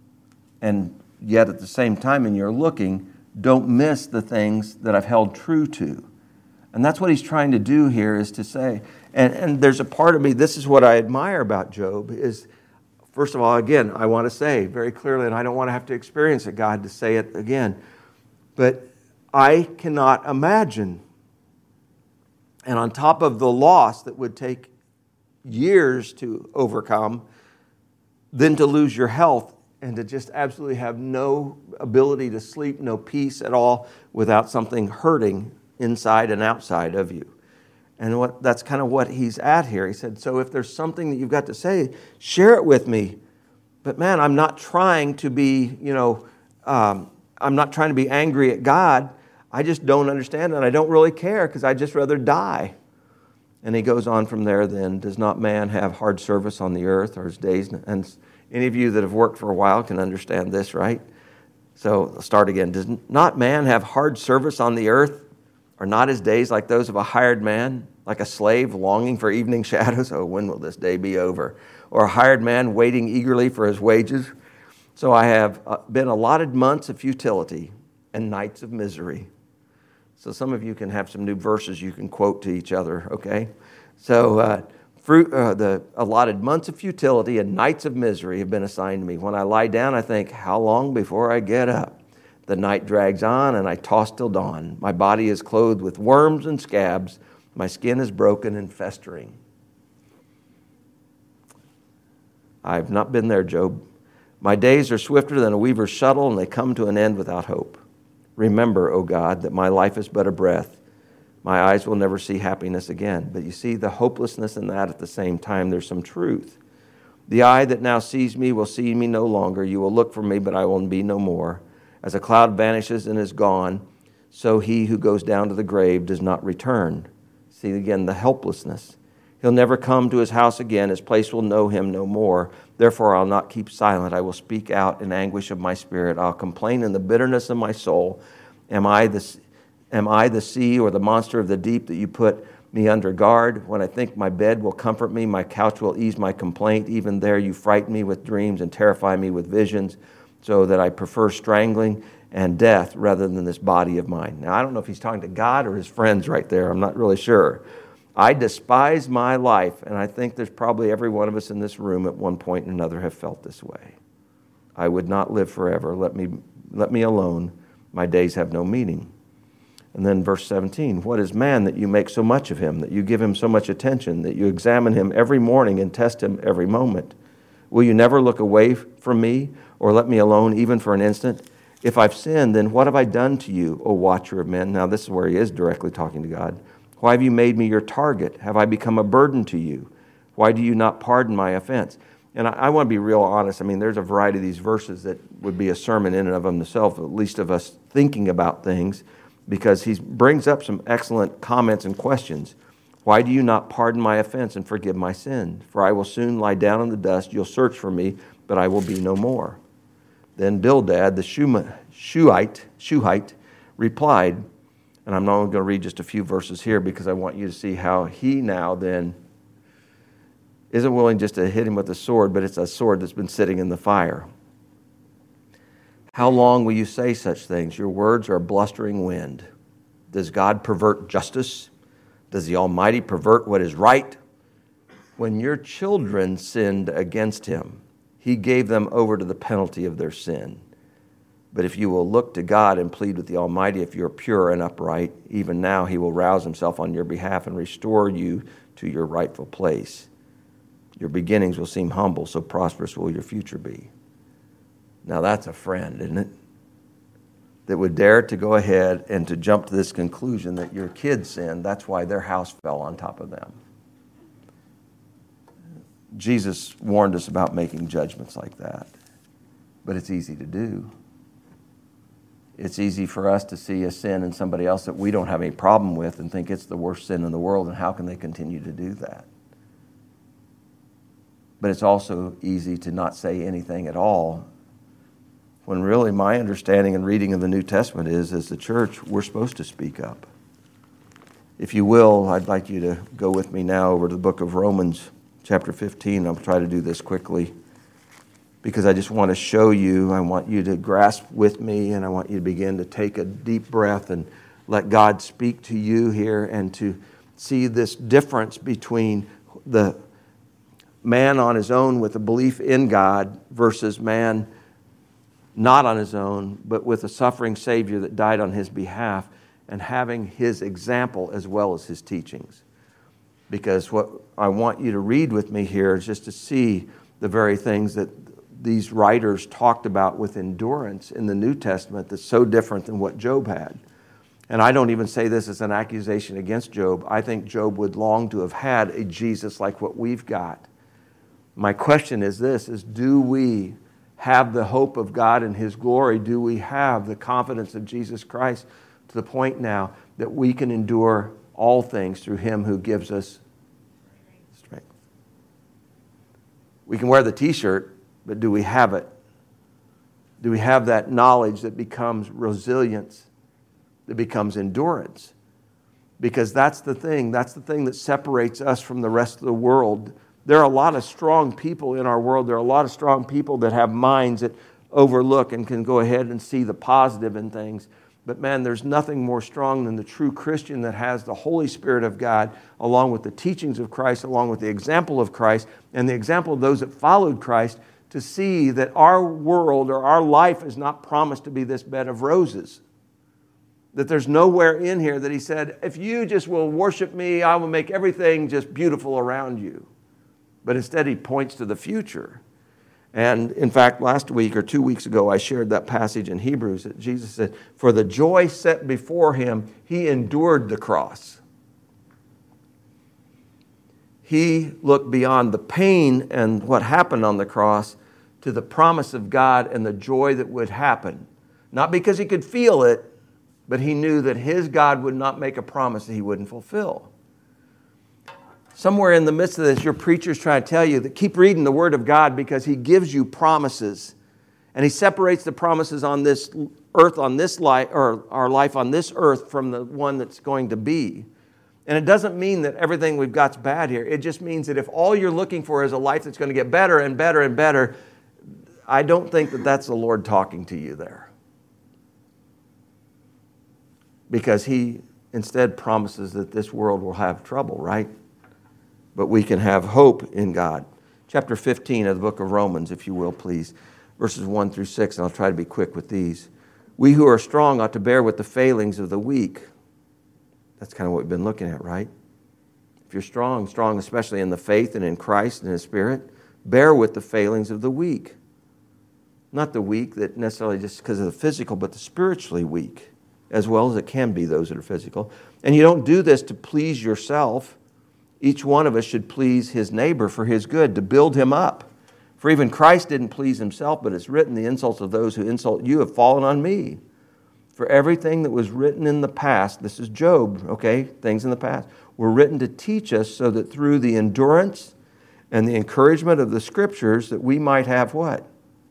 And yet at the same time, in your looking, don't miss the things that I've held true to. And that's what he's trying to do here, is to say, and there's a part of me, this is what I admire about Job, is, first of all, again, I want to say very clearly, and I don't want to have to experience it, God, to say it again, but I cannot imagine, and on top of the loss that would take years to overcome, then to lose your health, and to just absolutely have no ability to sleep, no peace at all, without something hurting inside and outside of you. And that's kind of what he's at here. He said, so if there's something that you've got to say, share it with me. But man, I'm not trying to be, I'm not trying to be angry at God. I just don't understand, and I don't really care, because I'd just rather die. And he goes on from there then, does not man have hard service on the earth, or his days? And any of you that have worked for a while can understand this, right? So I'll start again. Does not man have hard service on the earth? Are not his days like those of a hired man, like a slave longing for evening shadows? Oh, when will this day be over? Or a hired man waiting eagerly for his wages? So I have been allotted months of futility and nights of misery. So some of you can have some new verses you can quote to each other, okay? So the allotted months of futility and nights of misery have been assigned to me. When I lie down, I think, how long before I get up? The night drags on, and I toss till dawn. My body is clothed with worms and scabs. My skin is broken and festering. I've not been there, Job. My days are swifter than a weaver's shuttle, and they come to an end without hope. Remember, O God, that my life is but a breath. My eyes will never see happiness again. But you see the hopelessness in that at the same time. There's some truth. The eye that now sees me will see me no longer. You will look for me, but I will be no more. As a cloud vanishes and is gone, so he who goes down to the grave does not return. See again the helplessness. He'll never come to his house again. His place will know him no more. Therefore, I'll not keep silent. I will speak out in anguish of my spirit. I'll complain in the bitterness of my soul. Am I the sea or the monster of the deep that you put me under guard? When I think my bed will comfort me, my couch will ease my complaint. Even there you frighten me with dreams and terrify me with visions, so that I prefer strangling and death rather than this body of mine. Now, I don't know if he's talking to God or his friends right there. I'm not really sure. I despise my life, and I think there's probably every one of us in this room at one point or another have felt this way. I would not live forever. Let me alone. My days have no meaning. And then verse 17, what is man that you make so much of him, that you give him so much attention, that you examine him every morning and test him every moment? Will you never look away from me or let me alone even for an instant? If I've sinned, then what have I done to you, O watcher of men? Now this is where he is directly talking to God. Why have you made me your target? Have I become a burden to you? Why do you not pardon my offense? And I want to be real honest. I mean, there's a variety of these verses that would be a sermon in and of themselves, at least of us thinking about things, because he brings up some excellent comments and questions. Why do you not pardon my offense and forgive my sin? For I will soon lie down in the dust. You'll search for me, but I will be no more. Then Bildad, the Shuhite, replied, and I'm not only going to read just a few verses here because I want you to see how he now then isn't willing just to hit him with a sword, but it's a sword that's been sitting in the fire. How long will you say such things? Your words are a blustering wind. Does God pervert justice? Does the Almighty pervert what is right? When your children sinned against him, he gave them over to the penalty of their sin. But if you will look to God and plead with the Almighty, if you're pure and upright, even now he will rouse himself on your behalf and restore you to your rightful place. Your beginnings will seem humble, so prosperous will your future be. Now that's a friend, isn't it? That would dare to go ahead and to jump to this conclusion that your kids sinned, that's why their house fell on top of them. Jesus warned us about making judgments like that, but it's easy to do. It's easy for us to see a sin in somebody else that we don't have any problem with and think it's the worst sin in the world, and how can they continue to do that? But it's also easy to not say anything at all, when really my understanding and reading of the New Testament is, as the church, we're supposed to speak up. If you will, I'd like you to go with me now over to the book of Romans, chapter 15. I'll try to do this quickly because I just want to show you, I want you to grasp with me, and I want you to begin to take a deep breath and let God speak to you here, and to see this difference between the man on his own with a belief in God versus man not on his own, but with a suffering Savior that died on his behalf, and having his example as well as his teachings. Because what I want you to read with me here is just to see the very things that these writers talked about with endurance in the New Testament that's so different than what Job had. And I don't even say this as an accusation against Job. I think Job would long to have had a Jesus like what we've got. My question is this, is do we have the hope of God and his glory? Do we have the confidence of Jesus Christ to the point now that we can endure all things through him who gives us strength? We can wear the t-shirt, but do we have it? Do we have that knowledge that becomes resilience, that becomes endurance? Because that's the thing that separates us from the rest of the world. There are a lot of strong people in our world. There are a lot of strong people that have minds that overlook and can go ahead and see the positive in things. But man, there's nothing more strong than the true Christian that has the Holy Spirit of God, along with the teachings of Christ, along with the example of Christ, and the example of those that followed Christ, to see that our world or our life is not promised to be this bed of roses. That there's nowhere in here that he said, if you just will worship me, I will make everything just beautiful around you. But instead he points to the future. And in fact, last week or 2 weeks ago, I shared that passage in Hebrews that Jesus said, for the joy set before him, he endured the cross. He looked beyond the pain and what happened on the cross to the promise of God and the joy that would happen. Not because he could feel it, but he knew that his God would not make a promise that he wouldn't fulfill. Somewhere in the midst of this, your preacher's trying to tell you that keep reading the Word of God because he gives you promises. And he separates the promises on this earth, on this life, or our life on this earth from the one that's going to be. And it doesn't mean that everything we've got's bad here. It just means that if all you're looking for is a life that's going to get better and better and better, I don't think that that's the Lord talking to you there. Because he instead promises that this world will have trouble, right? But we can have hope in God. Chapter 15 of the book of Romans, if you will, please. Verses 1 through 6, and I'll try to be quick with these. We who are strong ought to bear with the failings of the weak. That's kind of what we've been looking at, right? If you're strong especially in the faith and in Christ and His Spirit, bear with the failings of the weak. Not the weak that necessarily just because of the physical, but the spiritually weak, as well as it can be those that are physical. And you don't do this to please yourself. Each one of us should please his neighbor for his good, to build him up. For even Christ didn't please himself, but it's written, the insults of those who insult you have fallen on me. For everything that was written in the past, this is Job, okay, things in the past, were written to teach us so that through the endurance and the encouragement of the Scriptures that we might have what?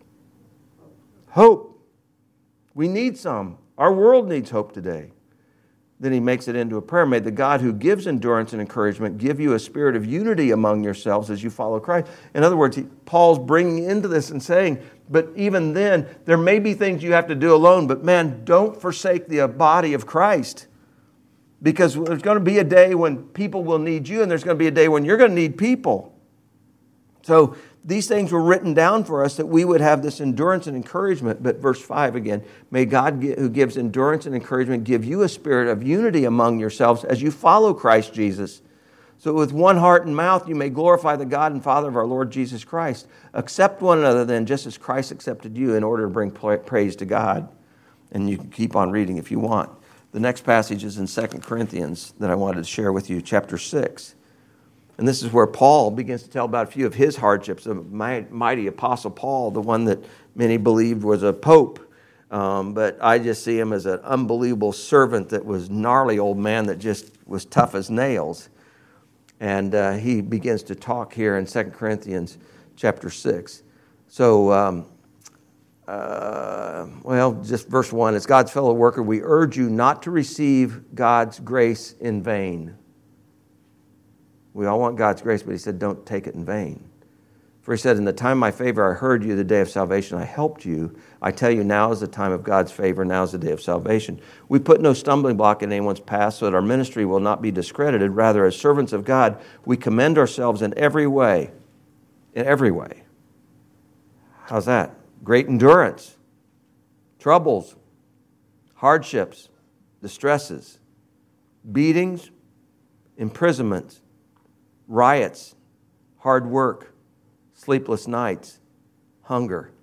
Hope. We need some. Our world needs hope today. Then he makes it into a prayer. May the God who gives endurance and encouragement give you a spirit of unity among yourselves as you follow Christ. In other words, Paul's bringing into this and saying, but even then, there may be things you have to do alone, but man, don't forsake the body of Christ. Because there's going to be a day when people will need you, and there's going to be a day when you're going to need people. So these things were written down for us that we would have this endurance and encouragement. But verse 5 again, may God who gives endurance and encouragement give you a spirit of unity among yourselves as you follow Christ Jesus. So with one heart and mouth you may glorify the God and Father of our Lord Jesus Christ. Accept one another then just as Christ accepted you in order to bring praise to God. And you can keep on reading if you want. The next passage is in 2 Corinthians that I wanted to share with you, chapter 6. And this is where Paul begins to tell about a few of his hardships. The mighty apostle Paul, the one that many believed was a pope. But I just see him as an unbelievable servant that was gnarly old man that just was tough as nails. And he begins to talk here in 2 Corinthians chapter 6. So, just verse 1. As God's fellow worker, we urge you not to receive God's grace in vain. We all want God's grace, but he said, don't take it in vain. For he said, in the time of my favor, I heard you, the day of salvation, I helped you. I tell you, now is the time of God's favor, now is the day of salvation. We put no stumbling block in anyone's path so that our ministry will not be discredited. Rather, as servants of God, we commend ourselves in every way. In every way. How's that? Great endurance, troubles, hardships, distresses, beatings, imprisonments, riots, hard work, sleepless nights, hunger.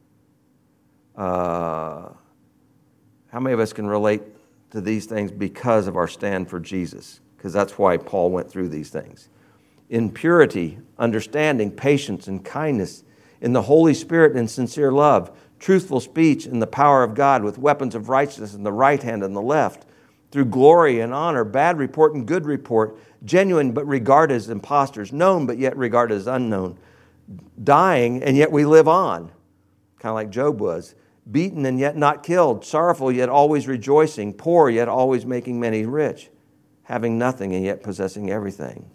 How many of us can relate to these things because of our stand for Jesus? Because that's why Paul went through these things. In purity, understanding, patience, and kindness, in the Holy Spirit and sincere love, truthful speech in the power of God with weapons of righteousness in the right hand and the left, through glory and honor, bad report and good report, genuine but regarded as impostors, known but yet regarded as unknown, dying and yet we live on, kind of like Job was, beaten and yet not killed, sorrowful yet always rejoicing, poor yet always making many rich, having nothing and yet possessing everything.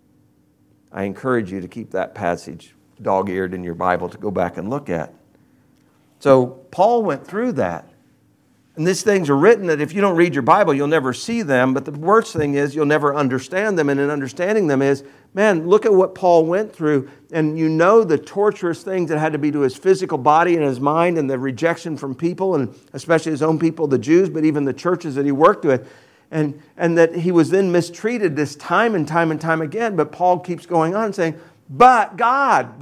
I encourage you to keep that passage dog-eared in your Bible to go back and look at. So Paul went through that. And these things are written that if you don't read your Bible, you'll never see them. But the worst thing is you'll never understand them. And in understanding them is, man, look at what Paul went through. And you know the torturous things that had to be to his physical body and his mind and the rejection from people, and especially his own people, the Jews, but even the churches that he worked with. And that he was then mistreated this time and time and time again. But Paul keeps going on saying, but God.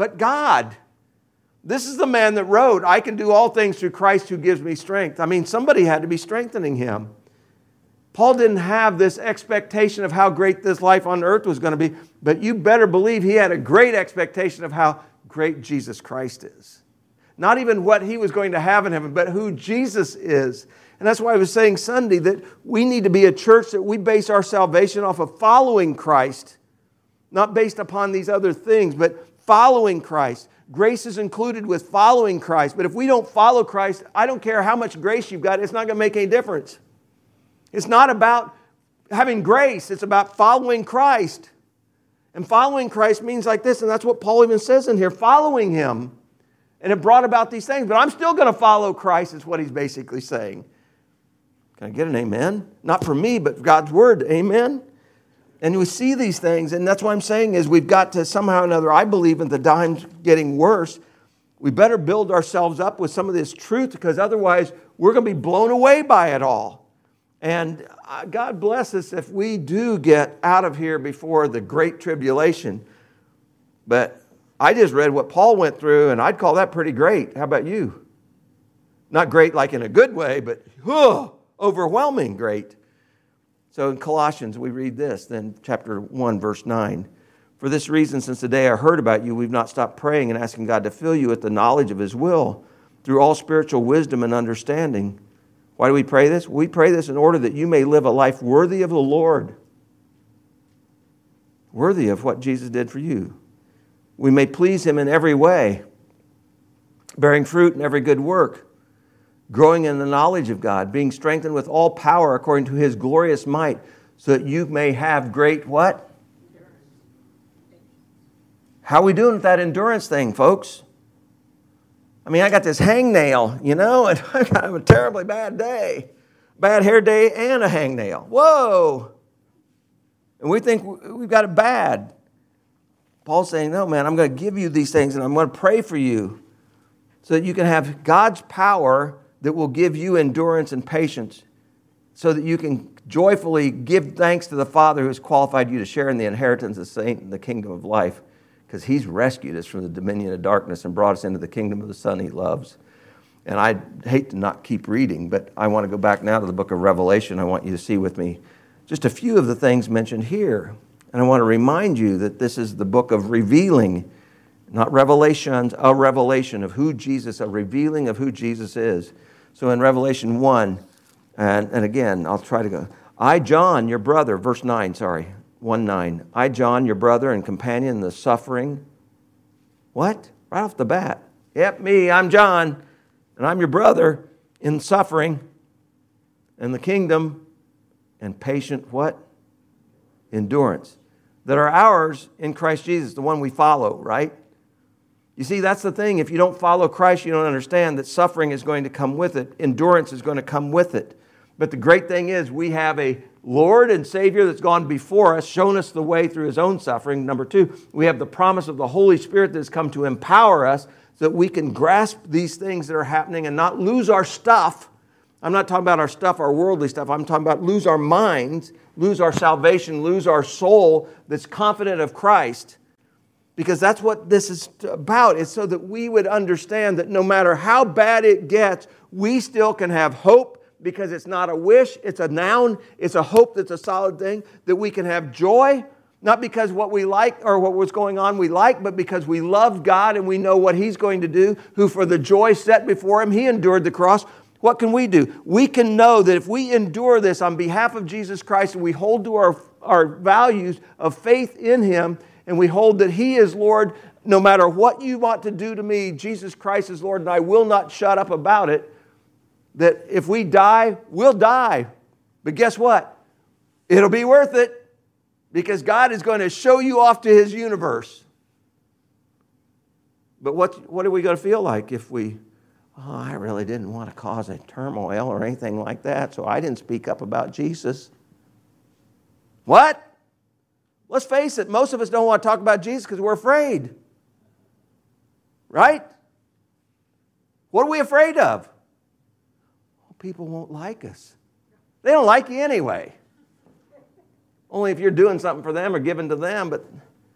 This is the man that wrote, I can do all things through Christ who gives me strength. I mean, somebody had to be strengthening him. Paul didn't have this expectation of how great this life on earth was going to be, but you better believe he had a great expectation of how great Jesus Christ is. Not even what he was going to have in heaven, but who Jesus is. And that's why I was saying Sunday that we need to be a church that we base our salvation off of following Christ, not based upon these other things, but following Christ. Grace is included with following Christ. But if we don't follow Christ, I don't care how much grace you've got, it's not going to make any difference. It's not about having grace. It's about following Christ. And following Christ means like this, and that's what Paul even says in here, following Him. And it brought about these things. But I'm still going to follow Christ is what he's basically saying. Can I get an amen? Not from me, but God's Word. Amen? And we see these things, and that's what I'm saying is we've got to somehow or another, I believe, in the times getting worse, we better build ourselves up with some of this truth, because otherwise we're going to be blown away by it all. And God bless us if we do get out of here before the great tribulation. But I just read what Paul went through, and I'd call that pretty great. How about you? Not great like in a good way, but overwhelming great. So in Colossians, we read this, then chapter 1, verse 9. For this reason, since the day I heard about you, we've not stopped praying and asking God to fill you with the knowledge of His will through all spiritual wisdom and understanding. Why do we pray this? We pray this in order that you may live a life worthy of the Lord. Worthy of what Jesus did for you. We may please Him in every way, bearing fruit in every good work, growing in the knowledge of God, being strengthened with all power according to His glorious might, so that you may have great what? How are we doing with that endurance thing, folks? I mean, I got this hangnail, and I got a terribly bad day. Bad hair day and a hangnail. Whoa! And we think we've got it bad. Paul's saying, no, man, I'm going to give you these things, and I'm going to pray for you so that you can have God's power that will give you endurance and patience so that you can joyfully give thanks to the Father who has qualified you to share in the inheritance of the saint in the kingdom of life, because He's rescued us from the dominion of darkness and brought us into the kingdom of the Son He loves. And I hate to not keep reading, but I want to go back now to the book of Revelation. I want you to see with me just a few of the things mentioned here. And I want to remind you that this is the book of revealing, not revelations, a revelation of who Jesus, a revealing of who Jesus is. So in Revelation 1, and again, I'll try to go. I, John, your brother, verse 9, 1:9. I, John, your brother and companion in the suffering. What? Right off the bat. Yep, me, I'm John, and I'm your brother in suffering and the kingdom and patient what? Endurance. That are ours in Christ Jesus, the one we follow, right? You see, that's the thing. If you don't follow Christ, you don't understand that suffering is going to come with it. Endurance is going to come with it. But the great thing is we have a Lord and Savior that's gone before us, shown us the way through His own suffering. Number two, we have the promise of the Holy Spirit that has come to empower us so that we can grasp these things that are happening and not lose our stuff. I'm not talking about our stuff, our worldly stuff. I'm talking about lose our minds, lose our salvation, lose our soul that's confident of Christ. Because that's what this is about. It's so that we would understand that no matter how bad it gets, we still can have hope, because it's not a wish, it's a noun, it's a hope that's a solid thing, that we can have joy, not because what we like or what was going on we like, but because we love God and we know what He's going to do, who for the joy set before Him, He endured the cross. What can we do? We can know that if we endure this on behalf of Jesus Christ and we hold to our values of faith in Him, and we hold that He is Lord, no matter what you want to do to me, Jesus Christ is Lord, and I will not shut up about it. that if we die, we'll die. But guess what? It'll be worth it because God is going to show you off to His universe. But what are we going to feel like if I really didn't want to cause a turmoil or anything like that, so I didn't speak up about Jesus. What? Let's face it, most of us don't want to talk about Jesus because we're afraid. Right? What are we afraid of? Well, people won't like us. They don't like you anyway. Only if you're doing something for them or giving to them. But,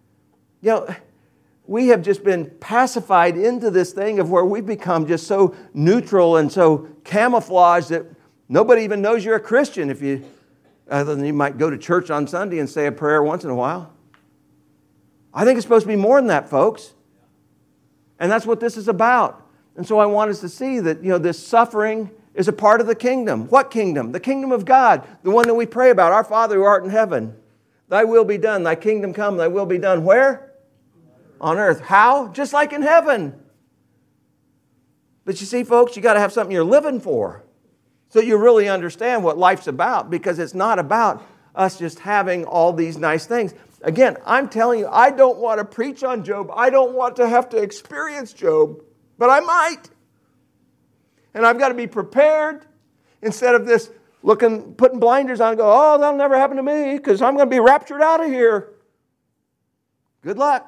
we have just been pacified into this thing of where we've become just so neutral and so camouflaged that nobody even knows you're a Christian other than you might go to church on Sunday and say a prayer once in a while. I think it's supposed to be more than that, folks. And that's what this is about. And so I want us to see that, this suffering is a part of the kingdom. What kingdom? The kingdom of God, the one that we pray about. Our Father who art in heaven, thy will be done, thy kingdom come, thy will be done. Where? On earth. How? Just like in heaven. But you see, folks, you got to have something you're living for so you really understand what life's about, because it's not about us just having all these nice things. Again, I'm telling you, I don't want to preach on Job. I don't want to have to experience Job, but I might. And I've got to be prepared instead of this putting blinders on and go, oh, that'll never happen to me because I'm going to be raptured out of here. Good luck.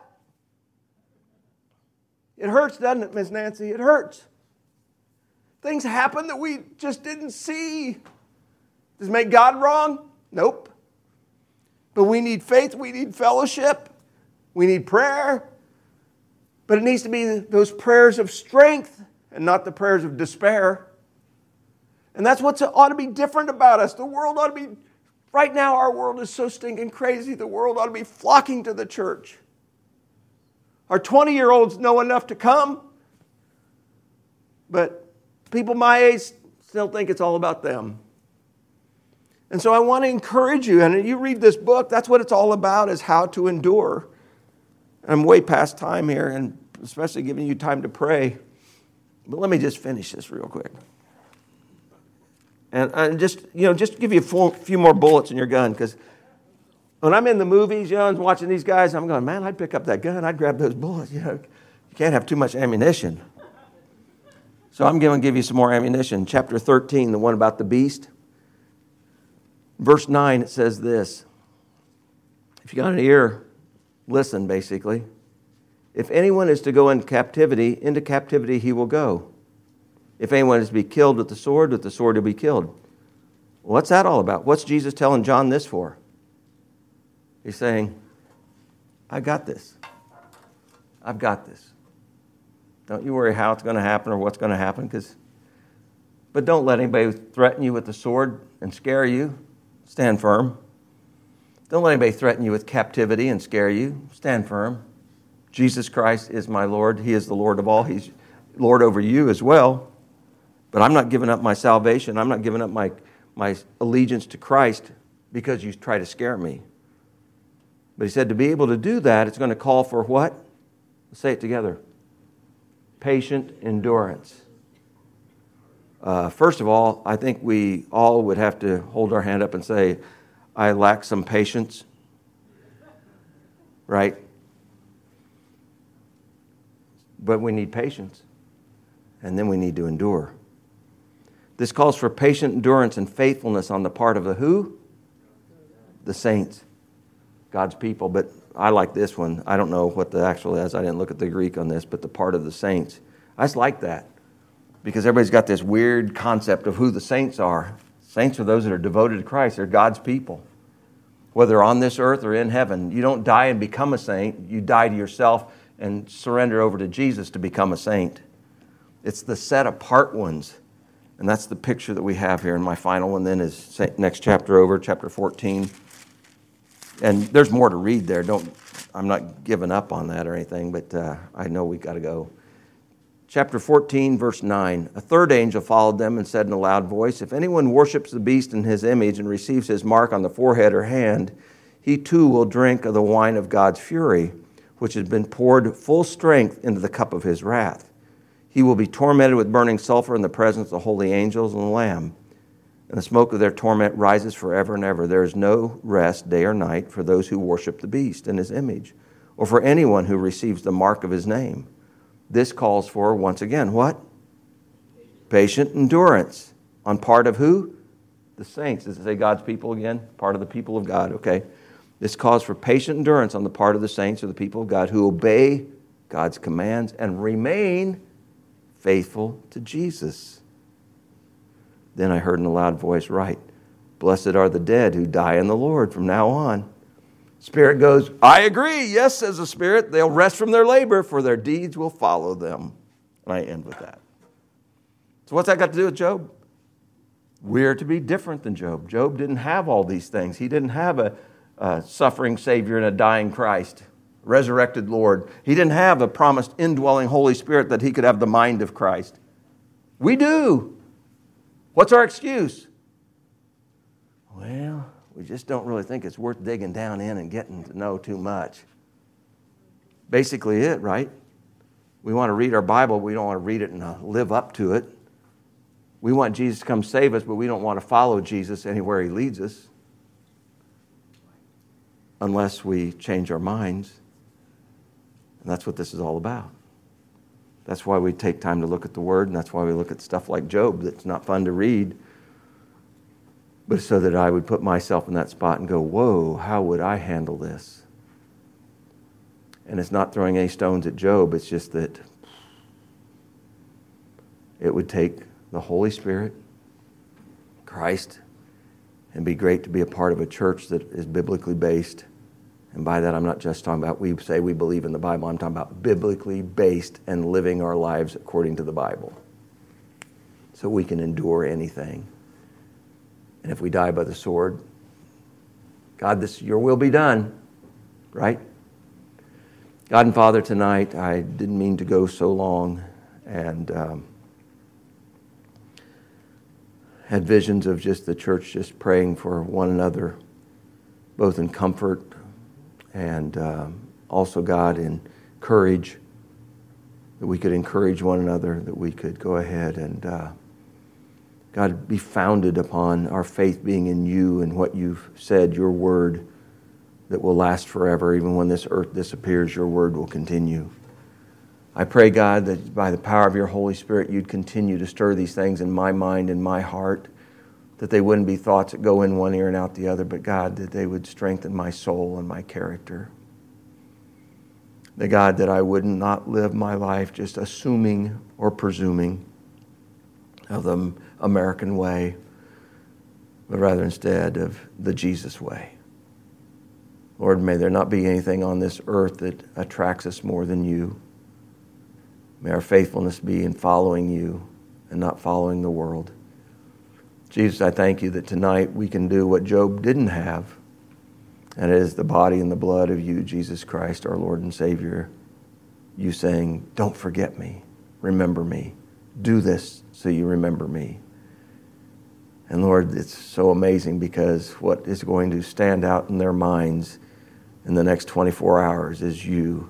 It hurts, doesn't it, Miss Nancy? It hurts. Things happen that we just didn't see. Does it make God wrong? Nope. But we need faith, we need fellowship, we need prayer. But it needs to be those prayers of strength and not the prayers of despair. And that's what ought to be different about us. The world ought to be, right now our world is so stinking crazy, the world ought to be flocking to the church. Our 20-year-olds know enough to come, but people my age still think it's all about them. And so I want to encourage you, and you read this book, that's what it's all about, is how to endure. I'm way past time here, and especially giving you time to pray. But let me just finish this real quick. And just give you a few more bullets in your gun, because when I'm in the movies, and watching these guys, I'm going, man, I'd pick up that gun, I'd grab those bullets. You can't have too much ammunition. So I'm going to give you some more ammunition. Chapter 13, the one about the beast. Verse 9, it says this. If you got an ear, listen, basically. If anyone is to go into captivity he will go. If anyone is to be killed with the sword he'll be killed. What's that all about? What's Jesus telling John this for? He's saying, I got this. I've got this. Don't you worry how it's going to happen or what's going to happen. But don't let anybody threaten you with the sword and scare you. Stand firm. Don't let anybody threaten you with captivity and scare you. Stand firm. Jesus Christ is my Lord. He is the Lord of all. He's Lord over you as well. But I'm not giving up my salvation. I'm not giving up my allegiance to Christ because you try to scare me. But he said to be able to do that, it's going to call for what? Let's say it together. Patient endurance. First of all, I think we all would have to hold our hand up and say, I lack some patience. Right? But we need patience. And then we need to endure. This calls for patient endurance and faithfulness on the part of the who? The saints. God's people. But I like this one. I don't know what the actual is. I didn't look at the Greek on this, but the part of the saints. I just like that. Because everybody's got this weird concept of who the saints are. Saints are those that are devoted to Christ. They're God's people. Whether on this earth or in heaven. You don't die and become a saint. You die to yourself and surrender over to Jesus to become a saint. It's the set apart ones. And that's the picture that we have here. And my final one then is next chapter over, chapter 14. And there's more to read there. I'm not giving up on that or anything, but I know we got to go. Chapter 14, verse 9. A third angel followed them and said in a loud voice, if anyone worships the beast in his image and receives his mark on the forehead or hand, he too will drink of the wine of God's fury, which has been poured full strength into the cup of his wrath. He will be tormented with burning sulfur in the presence of the holy angels and the Lamb. And the smoke of their torment rises forever and ever. There is no rest day or night for those who worship the beast and his image, or for anyone who receives the mark of his name. This calls for, once again, what? Patient endurance. On part of who? The saints. Does it say God's people again? Part of the people of God, okay. This calls for patient endurance on the part of the saints or the people of God who obey God's commands and remain faithful to Jesus. Then I heard in a loud voice, right, blessed are the dead who die in the Lord from now on. Spirit goes, I agree. Yes, says the Spirit. They'll rest from their labor, for their deeds will follow them. And I end with that. So what's that got to do with Job? We're to be different than Job. Job didn't have all these things. He didn't have a suffering Savior and a dying Christ, resurrected Lord. He didn't have a promised indwelling Holy Spirit that he could have the mind of Christ. We do. What's our excuse? Well, we just don't really think it's worth digging down in and getting to know too much. Basically it, right? We want to read our Bible, but we don't want to read it and live up to it. We want Jesus to come save us, but we don't want to follow Jesus anywhere he leads us unless we change our minds. And that's what this is all about. That's why we take time to look at the Word, and that's why we look at stuff like Job that's not fun to read, but so that I would put myself in that spot and go, whoa, how would I handle this? And it's not throwing any stones at Job, it's just that it would take the Holy Spirit, Christ, and be great to be a part of a church that is biblically based. And by that, I'm not just talking about we say we believe in the Bible. I'm talking about biblically based and living our lives according to the Bible. So we can endure anything. And if we die by the sword, God, your will be done, right? God and Father, tonight, I didn't mean to go so long and had visions of just the church just praying for one another, both in comfort and also, God, in courage, that we could encourage one another, that we could go ahead and, God, be founded upon our faith being in you and what you've said, your word that will last forever. Even when this earth disappears, your word will continue. I pray, God, that by the power of your Holy Spirit, you'd continue to stir these things in my mind and my heart, that they wouldn't be thoughts that go in one ear and out the other, but God, that they would strengthen my soul and my character. That God, that I would not live my life just assuming or presuming of the American way, but rather instead of the Jesus way. Lord, may there not be anything on this earth that attracts us more than you. May our faithfulness be in following you and not following the world. Jesus, I thank you that tonight we can do what Job didn't have, and it is the body and the blood of you, Jesus Christ, our Lord and Savior. You saying, don't forget me, remember me. Do this so you remember me. And Lord, it's so amazing because what is going to stand out in their minds in the next 24 hours is you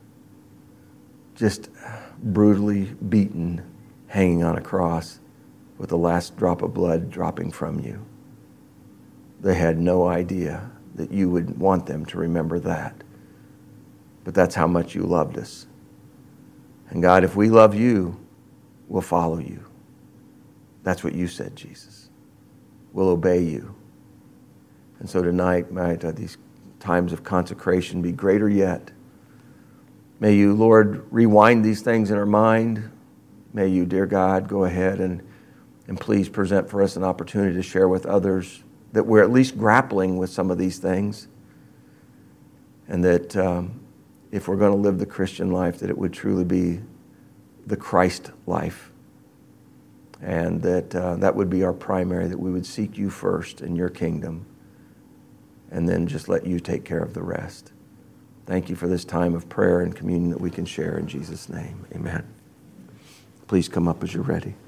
just brutally beaten, hanging on a cross with the last drop of blood dropping from you. They had no idea that you would want them to remember that. But that's how much you loved us. And God, if we love you, we'll follow you. That's what you said, Jesus. We'll obey you. And so tonight, might these times of consecration be greater yet. May you, Lord, rewind these things in our mind. May you, dear God, go ahead and please present for us an opportunity to share with others that we're at least grappling with some of these things. And that if we're going to live the Christian life, that it would truly be the Christ life. And that that would be our primary, that we would seek you first in your kingdom and then just let you take care of the rest. Thank you for this time of prayer and communion that we can share in Jesus' name. Amen. Please come up as you're ready.